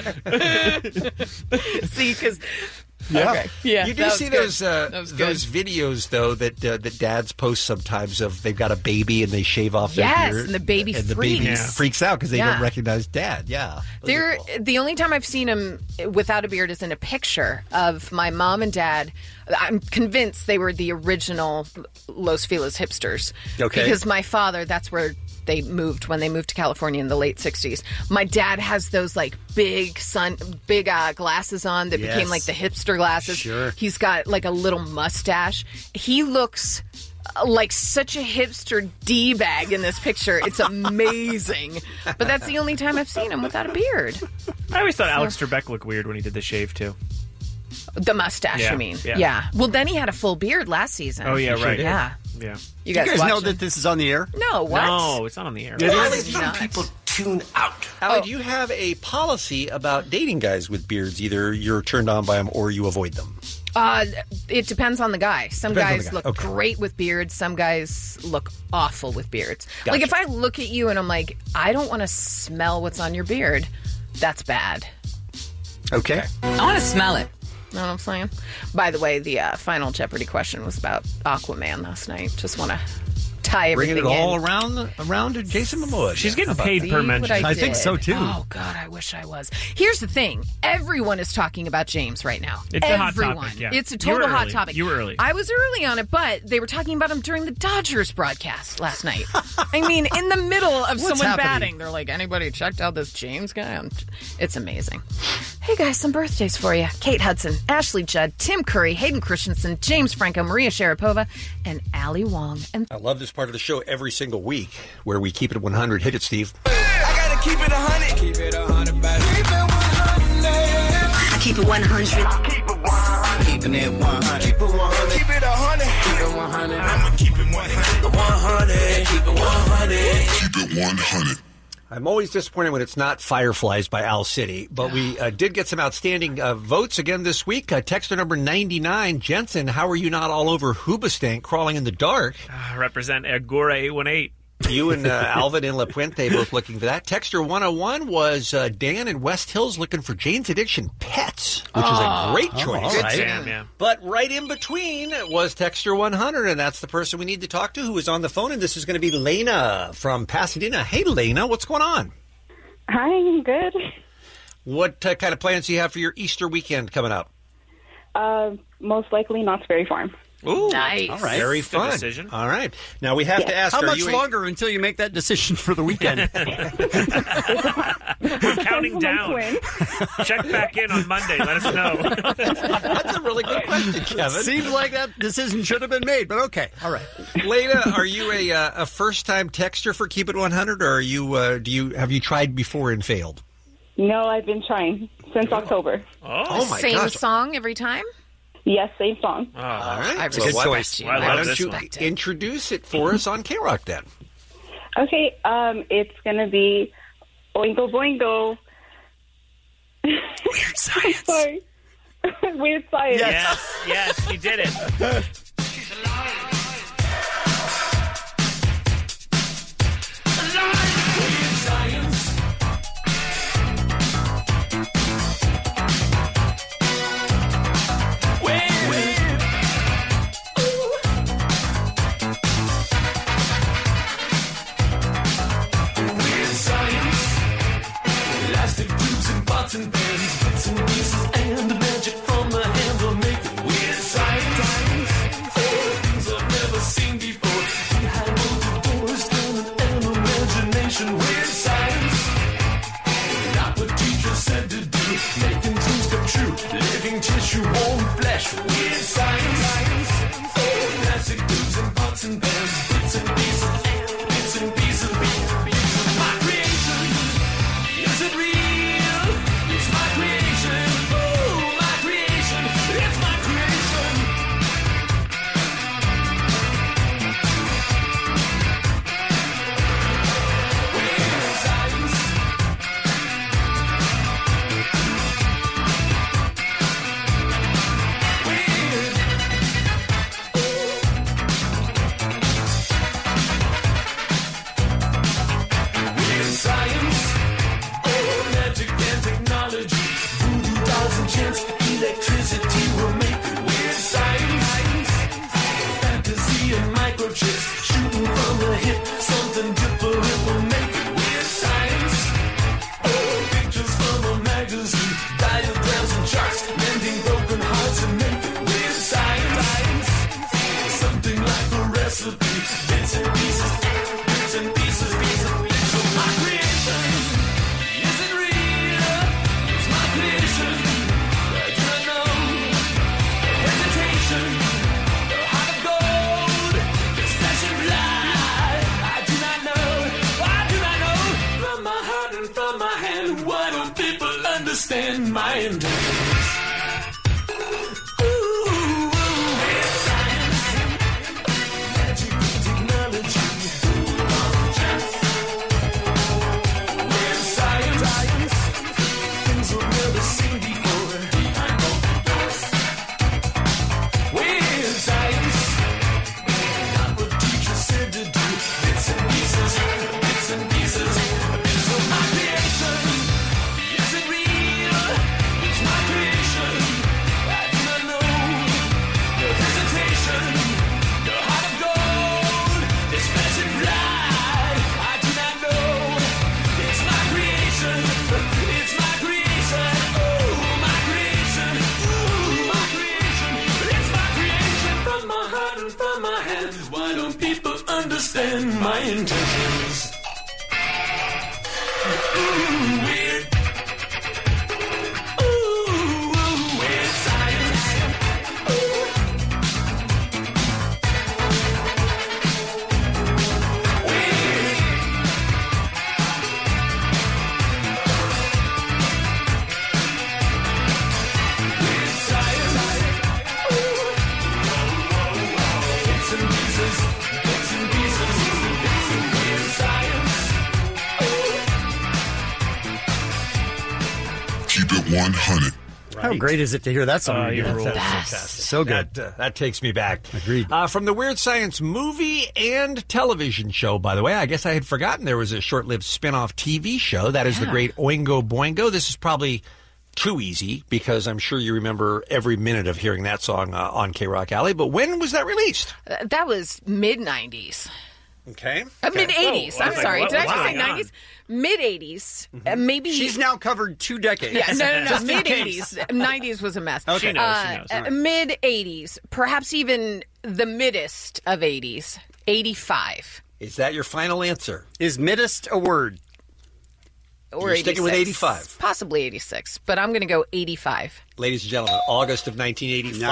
See, because... Yeah. Okay. Yeah, You do that was see good. those That was good. those videos though that dads post sometimes of they've got a baby and they shave off their Yes, beard and the baby and the freaks. baby Yeah. freaks out because they Yeah. don't recognize dad. Yeah, They're, the only time I've seen him without a beard is in a picture of my mom and dad. I'm convinced they were the original Los Feliz hipsters. Okay. Because my father, that's where they moved when they moved to California in the late 60s. My dad has those like big glasses on that Yes. became like the hipster glasses. Sure. He's got like a little mustache. He looks like such a hipster D-bag in this picture. It's amazing. But that's the only time I've seen him without a beard. I always thought Alex Trebek looked weird when he did the shave, too. The mustache, Yeah, you mean? yeah. Well, then he had a full beard last season. Oh, yeah, right. Yeah. Yeah. You You guys, guys watch know it? that this is on the air? No, what? No, it's not on the air. Some people tune out. Allie, do you have a policy about dating guys with beards? Either you're turned on by them or you avoid them. It depends on the guy. Some Depends on guys the guy. look Okay. great with beards. Some guys look awful with beards. Gotcha. Like if I look at you and I'm like, I don't want to smell what's on your beard, that's bad. Okay. I want to smell it. Know what I'm saying? By the way, the final Jeopardy question was about Aquaman last night. Just want to tie everything Bringing it all in. around to Jason Momoa. She's Yeah. getting How about paid that? per See mention. what I think did? so, too. Oh, God, I wish I was. Here's the thing. Everyone is talking about James right now. It's a hot Everyone. topic, yeah. It's a You were total hot early. topic. You were early. I was early on it, but they were talking about him during the Dodgers broadcast last night. I mean, in the middle of What's someone happening? batting. They're like, anybody checked out this James guy? It's amazing. Hey, guys, some birthdays for you. Kate Hudson, Ashley Judd, Tim Curry, Hayden Christensen, James Franco, Maria Sharapova, and Ali Wong. And I love this part of the show every single week where we keep it at 100. Hit it, Steve. I gotta keep it 100. Keep it 100, baby. Keep it 100. I keep it 100. Keep it 100. Keeping it 100. Keep it 100. Keep it 100. Keep it 100. I'ma keep it 100. 100. Keep it 100. Keep it 100. I'm always disappointed when it's not Fireflies by Owl City, but we did get some outstanding votes again this week. Texter number 99, Jensen, how are you not all over Hoobastank crawling in the dark? Represent Agora 818. You and Alvin in La Puente both looking for that. Texter 101 was Dan in West Hills looking for Jane's Addiction Pets, which is a great choice. All right. Jam, yeah. But right in between was Texter 100, and that's the person we need to talk to who is on the phone, and this is going to be Lena from Pasadena. Hey, Lena, what's going on? Hi, I'm good. What kind of plans do you have for your Easter weekend coming up? Most likely Knott's Berry Farm. Ooh, nice. All right. Very fun. Good decision. All right. Now we have to ask, how much longer until you make that decision for the weekend? We're counting down. Check back in on Monday. Let us know. That's a really good question, Kevin. Seems like that decision should have been made, but okay. All right. Lena, are you a first-time texter for Keep It 100, or are you have you tried before and failed? No, I've been trying since October. Oh my Same gosh. song every time? Yes, same song. All right. I Good respect choice. you. Why don't you introduce it for us on K-Rock then? Okay, it's going to be Oingo Boingo. Weird Science. Sorry. Weird Science. Yes, you did it. And pens, bits and pieces, and the magic from the handle make it weird science. Things I've never seen before. Behind bolted doors, turning an imagination. Weird science. Not what teachers said to do. Making dreams come true. Living tissue, warm flesh. Weird science. Plastic tubes and pots and pans, bits and pieces, and bits and pieces. My creation. Is it real? Electricity will make it weird science. Fantasy and microchips shooting from the hip. Something different will make it weird science. Pictures from a magazine, diagrams and charts, mending broken hearts and make it weird science. Something like a recipe, bits and pieces, bits and pieces, bits of my creation. Is it real? It's my creation. Understand my intentions. Magic technology. Weird science. Things we've never seen before. Behind open doors. Weird science. Not what teachers said to do. Bits and pieces. Bits and pieces. Bits of my creation. Is it real? It's my creation. I do not know. No hesitation. No heart of gold. This massive lie. I do not know. It's my creation. It's my creation. Oh, my creation. Ooh, my creation. It's my creation. From my heart and from my hands. Why don't people understand my intentions? Ooh, weird. Weird science. Weird science. Bits and pieces, bits and pieces, bits and weird science. How great is it to hear that song? Yeah, again? that's fantastic. So good. That takes me back. Agreed. From the Weird Science movie and television show, by the way, I guess I had forgotten there was a short-lived spin-off TV show. That is the great Oingo Boingo. This is probably too easy because I'm sure you remember every minute of hearing that song on K-Rock Alley. But when was that released? That was mid-90s. Okay. Mid-80s. I'm sorry. Did I just say 90s? Mid-80s. Maybe. She's now covered 2 decades. Yeah, no. Just in Mid-80s. 90s was a mess. Okay. She knows. Mid-80s. Perhaps even the middest of 80s. 85. Is that your final answer? Is middest a word? Or You're sticking with 85. Possibly 86, but I'm going to go 85. Ladies and gentlemen, August of 1985.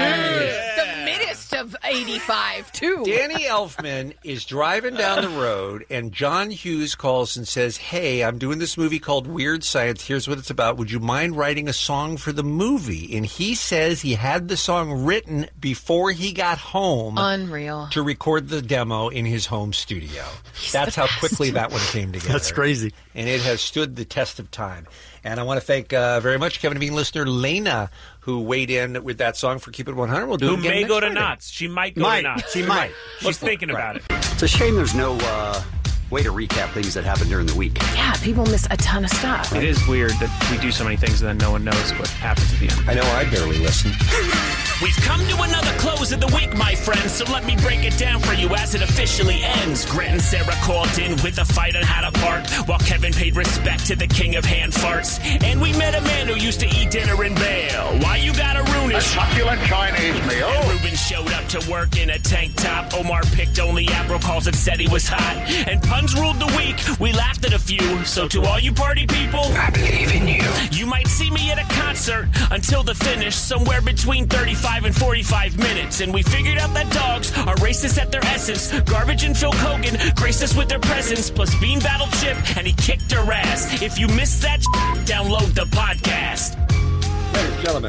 Nice. The middest of 85, too. Danny Elfman is driving down the road, and John Hughes calls and says, hey, I'm doing this movie called Weird Science. Here's what it's about. Would you mind writing a song for the movie? And he says he had the song written before he got home. Unreal. To record the demo in his home studio. That's how quickly that one came together. That's crazy. And it has stood the test of time. And I want to thank very much Kevin and Bean listener Lena, who weighed in with that song for Keep It 100. We'll do it again may next go to Friday. Knott's. She might go to Knott's. She might. She's thinking about it. It's a shame there's no way to recap things that happened during the week. Yeah, people miss a ton of stuff. It is weird that we do so many things and then no one knows what happens at the end. I know I barely listen. We've come to another close of the week, my friends, so let me break it down for you as it officially ends. Grant and Sarah called in with a fight on how to park, while Kevin paid respect to the king of hand farts. And we met a man who used to eat dinner in bail. Why you gotta ruin it? A succulent Chinese meal. And Ruben showed up to work in a tank top. Omar picked only April calls and said he was hot. And puns ruled the week. We laughed at a few. So to all you party people, I believe in you. You might see me at a concert until the finish, somewhere between 35 and 45 minutes. And we figured out that dogs are racist at their essence. Garbage and Phil Hogan graced us with their presence. Plus Bean battled Chip and he kicked her ass. If you missed that, download the podcast. Ladies and gentlemen,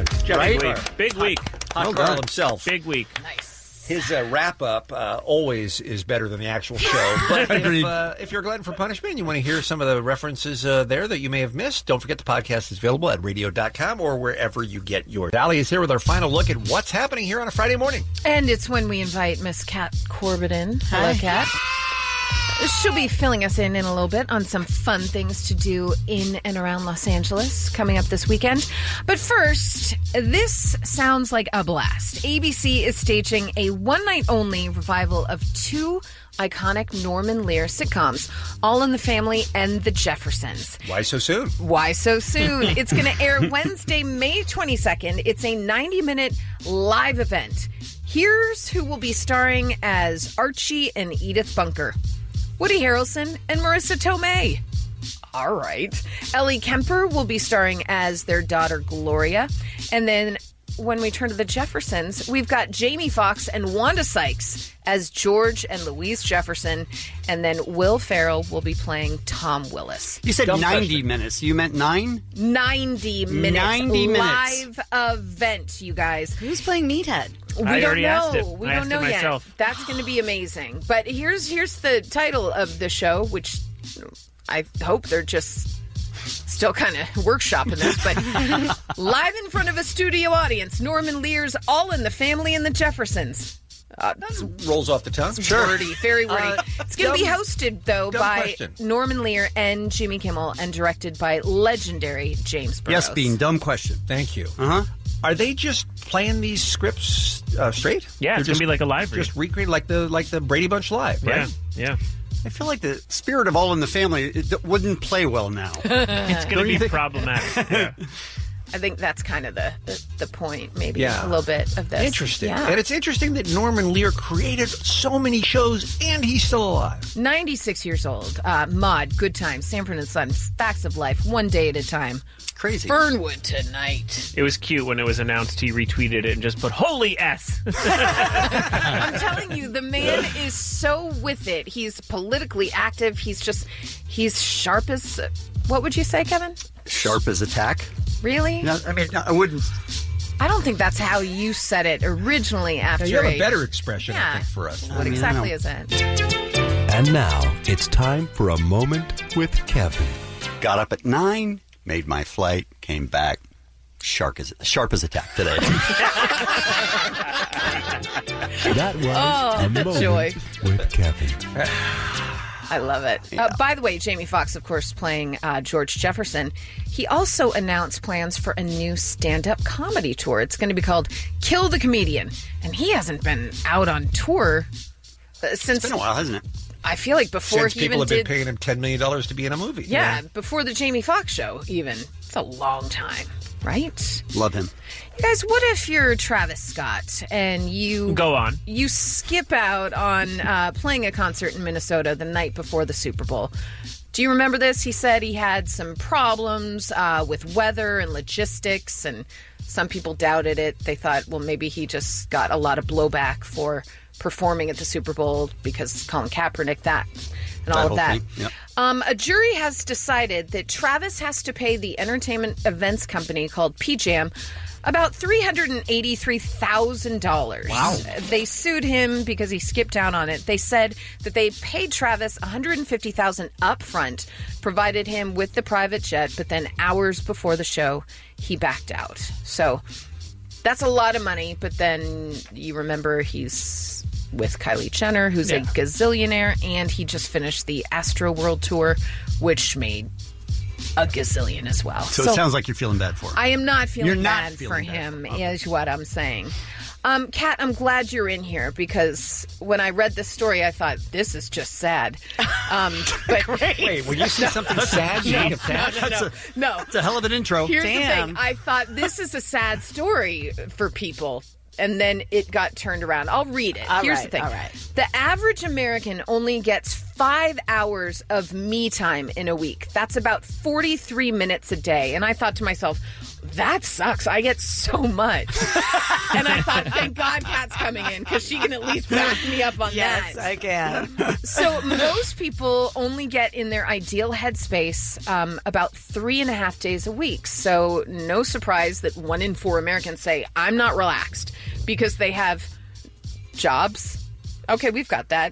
Big week. Hot Carl himself. Big week. Nice. His wrap-up always is better than the actual show. But if you're glad for punishment and you want to hear some of the references there that you may have missed, don't forget the podcast is available at radio.com or wherever you get yours. Allie is here with our final look at what's happening here on a Friday morning. And it's when we invite Miss Kat Corbett in. Hello, Kat. She'll be filling us in a little bit on some fun things to do in and around Los Angeles coming up this weekend. But first, this sounds like a blast. ABC is staging a one-night-only revival of 2 iconic Norman Lear sitcoms, All in the Family and The Jeffersons. Why so soon? Why so soon? It's going to air Wednesday, May 22nd. It's a 90-minute live event. Here's who will be starring as Archie and Edith Bunker. Woody Harrelson and Marissa Tomei. All right. Ellie Kemper will be starring as their daughter Gloria. And then when we turn to the Jeffersons, we've got Jamie Foxx and Wanda Sykes as George and Louise Jefferson. And then Will Ferrell will be playing Tom Willis. You said 90 minutes. You meant 9? 90 minutes. 90 minutes. Live event, you guys. Who's playing Meathead? We don't know. We I don't know yet. myself. That's going to be amazing. But here's the title of the show, which I hope they're just still kind of workshopping this. But live in front of a studio audience, Norman Lear's All in the Family and the Jeffersons. Rolls off the tongue. Wordy, very wordy. It's going to be hosted, though, by question. Norman Lear and Jimmy Kimmel and directed by legendary James Burrows. Yes, Bean. Dumb question. Thank you. Uh-huh. Are they just playing these scripts straight? Yeah, it's going to be like a live read. Just recreate like the Brady Bunch live, right? Yeah. I feel like the spirit of All in the Family it wouldn't play well now. It's going to be problematic. Yeah. I think that's kind of the point, maybe Yeah. a little bit of this. Interesting. Yeah. And it's interesting that Norman Lear created so many shows and he's still alive. 96 years old. Maude, Good Times, Sanford and Son, Facts of Life, One Day at a Time. Crazy. Fernwood Tonight. It was cute when it was announced. He retweeted it and just put, holy S. I'm telling you, the man is so with it. He's politically active. He's sharp as... What would you say, Kevin? Sharp as a tack. Really? No, I mean, I wouldn't... I don't think that's how you said it originally after You have a better expression, I think, for us. What exactly is it? And now it's time for a moment with Kevin. Got up at 9, made my flight, came back, Sharp as a tack today. That was a moment joy. with Kevin. I love it. By the way, Jamie Foxx, of course, playing George Jefferson. He also announced plans for a new stand-up comedy tour. It's going to be called Kill the Comedian. And he hasn't been out on tour since... It's been a while, hasn't it? I feel like before Since he people even have been did... paying him $10 million to be in a movie. Yeah, before the Jamie Foxx show, even. It's a long time, right? Love him. You guys, what if you're Travis Scott and you... Go on. You skip out on playing a concert in Minnesota the night before the Super Bowl. Do you remember this? He said he had some problems with weather and logistics, and some people doubted it. They thought, well, maybe he just got a lot of blowback for performing at the Super Bowl because Colin Kaepernick, and all of that. Yep. A jury has decided that Travis has to pay the entertainment events company called PJAM about $383,000. Wow. They sued him because he skipped out on it. They said that they paid Travis $150,000 up front, provided him with the private jet, but then hours before the show, he backed out. So that's a lot of money, but then you remember he's with Kylie Jenner, who's a gazillionaire, and he just finished the Astro World Tour, which made a gazillion as well. So it sounds like you're feeling bad for him. I am not feeling You're not bad for feeling bad him, for him. is what I'm saying. Kat, I'm glad you're in here because when I read this story, I thought, this is just sad. But Wait, when you see something sad, you think of that? No. It's a hell of an intro. Here's the thing. I thought this is a sad story for people. And then it got turned around. I'll read it. Here's the thing. All right. The average American only gets 5 hours of me time in a week. That's about 43 minutes a day. And I thought to myself, that sucks. I get so much. And I thought, thank God Kat's coming in because she can at least back me up on that. Yes, I can. So most people only get in their ideal headspace about 3.5 days a week. So no surprise that 1 in 4 Americans say, I'm not relaxed because they have jobs. Okay, we've got that.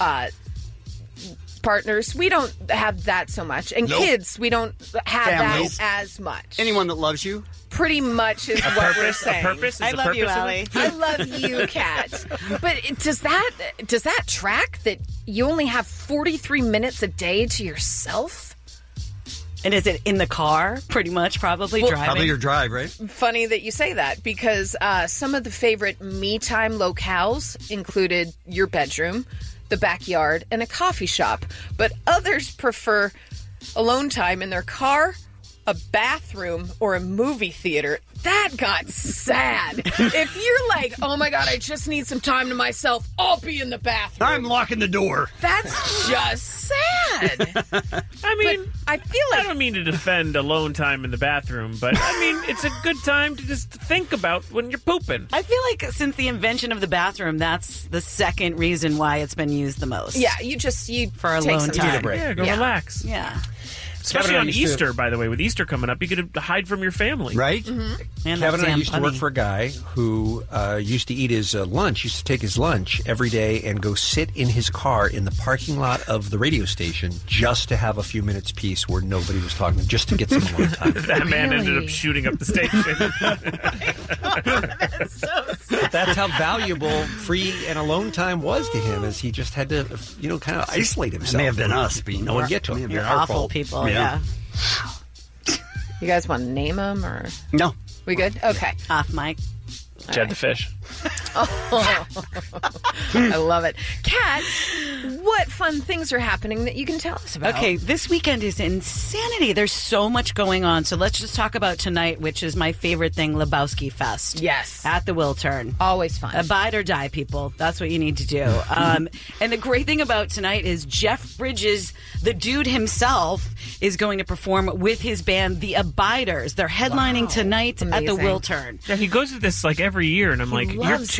Partners, we don't have that so much. And kids, we don't have Families. that as much. Anyone that loves you? Pretty much is what we're saying. I love you, Allie. I love you, Kat. But does that track that you only have 43 minutes a day to yourself? And is it in the car? Pretty much, probably driving. Probably your drive, right? Funny that you say that because some of the favorite me time locales included your bedroom, the backyard, and a coffee shop. But others prefer alone time in their car, a bathroom, or a movie theater. That got sad. If you're like, oh my God, I just need some time to myself, I'll be in the bathroom. I'm locking the door. That's just sad. I mean, But I feel like I don't mean to defend alone time in the bathroom, but I mean, it's a good time to just think about when you're pooping. I feel like since the invention of the bathroom, that's the second reason why it's been used the most. Yeah, you for take alone some time. Need a break. Yeah, go relax. Yeah. Especially Kevin and on I used to- Easter, by the way. With Easter coming up, you could hide from your family. Right? And Kevin that and I damn used to work bunny. for a guy who used to eat his lunch, used to take his lunch every day and go sit in his car in the parking lot of the radio station just to have a few minutes peace where nobody was talking, just to get some alone time. That man ended up shooting up the station. That's how valuable free and alone time was to him, as he just had to, kind of isolate himself. It may have been us being No one get to him. You're awful people, yeah. You guys want to name them or No. we good? Okay. Off mic. Jed the fish. Oh, I love it. Kat, what fun things are happening that you can tell us about? Okay, this weekend is insanity. There's so much going on. So let's just talk about tonight, which is my favorite thing, Lebowski Fest. Yes. At the Wiltern. Always fun. Abide or die, people. That's what you need to do. And the great thing about tonight is Jeff Bridges, the dude himself, is going to perform with his band, The Abiders. They're headlining tonight at the Amazing. Wiltern. Yeah, he goes to this like every year, and I'm like, you're loves too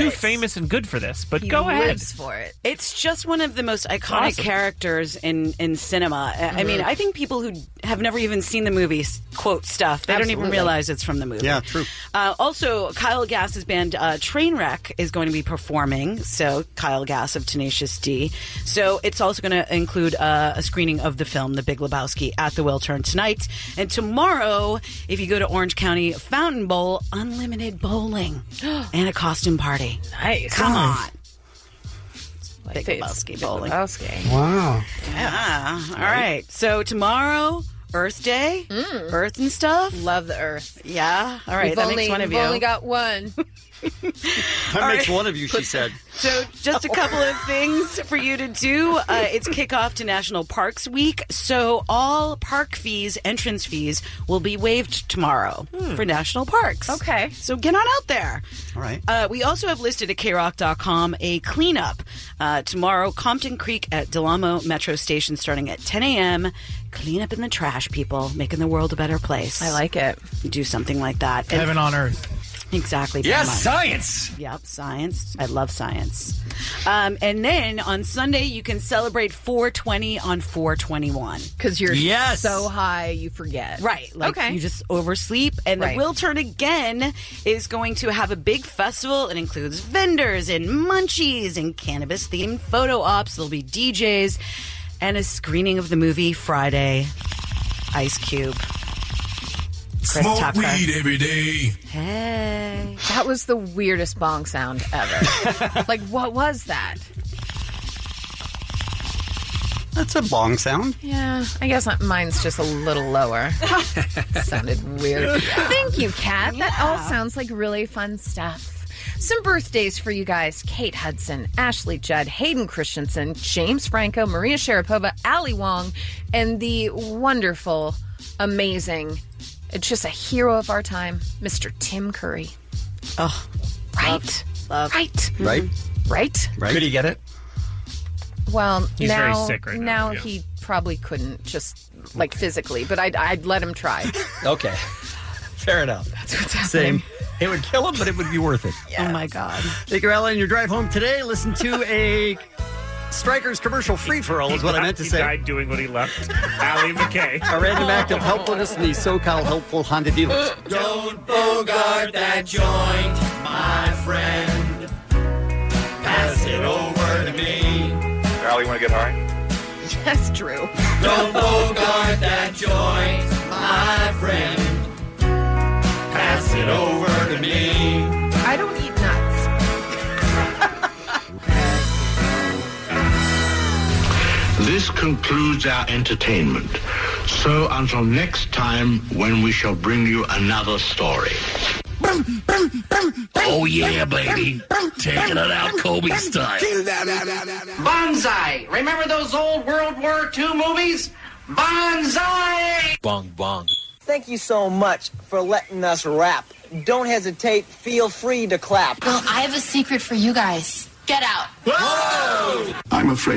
too famous and good for this, but He go ahead. lives for it. It's just one of the most iconic Awesome. characters in cinema. I mean, I think people who have never even seen the movie quote stuff. They don't even Absolutely. realize it's from the movie. Yeah, true. Also, Kyle Gass's band Trainwreck is going to be performing. So, Kyle Gass of Tenacious D. So, it's also going to include a screening of the film The Big Lebowski at the Wiltern tonight. And tomorrow, if you go to Orange County Fountain Bowl, unlimited bowling and a costume party. Nice. Come Nice. on. Big Lebowski bowling. Wow. Yeah. All right. So tomorrow, Earth Day, Earth and stuff. Love the Earth. Yeah. All right. We've that only, makes one of we've you. only got one. That makes one of you, she said. So, just a couple of things for you to do. It's kickoff to National Parks Week. So, all park fees, entrance fees, will be waived tomorrow for national parks. Okay. So, get on out there. All right. We also have listed at krock.com a cleanup. Tomorrow, Compton Creek at Del Amo Metro Station starting at 10 a.m. Clean up in the trash, people. Making the world a better place. I like it. Do something like that. And- Heaven on earth. Exactly. Yes, Belmont. science. Yep, science. I love science. And then on Sunday, you can celebrate 420 on 421. Because you're Yes. so high, you forget. Right. Like Okay. you just oversleep. And Right. the Wiltern again is going to have a big festival. It includes vendors and munchies and cannabis-themed photo ops. There'll be DJs and a screening of the movie Friday. Ice Cube. Chris Smoke Tucker. weed every day. Hey. That was the weirdest bong sound ever. Like, what was that? That's a bong sound. Yeah, I guess mine's just a little lower. Sounded weird. Thank you, Kat. That all sounds like really fun stuff. Some birthdays for you guys. Kate Hudson, Ashley Judd, Hayden Christensen, James Franco, Maria Sharapova, Ali Wong, and the wonderful, amazing, it's just a hero of our time, Mr. Tim Curry. Oh, right. Love. Right. Right? Right? Right. Could he get it? Well, He's now, very sick right now, yeah. he probably couldn't just, like, physically, but I'd let him try. Okay. Fair enough. That's what's happening. Same. It would kill him, but it would be worth it. Oh, my God. Thank you, Ella. On your drive home today, listen to a Strikers commercial free-for-all is what I meant to He say. died doing what he left. Allie McKay. A random act of helpfulness in the SoCal helpful Honda dealers. Don't bogart that joint, my friend. Pass it over to me. Allie, you want to get high? Yes, Drew. Don't bogart that joint, my friend. Pass it over to me. I don't eat nuts. This concludes our entertainment. So until next time, when we shall bring you another story. Oh yeah, baby. Taking it out Kobe style. Bonsai. Remember those old World War II movies? Bonsai! Bong, bong. Thank you so much for letting us rap. Don't hesitate. Feel free to clap. Well, I have a secret for you guys. Get out. I'm afraid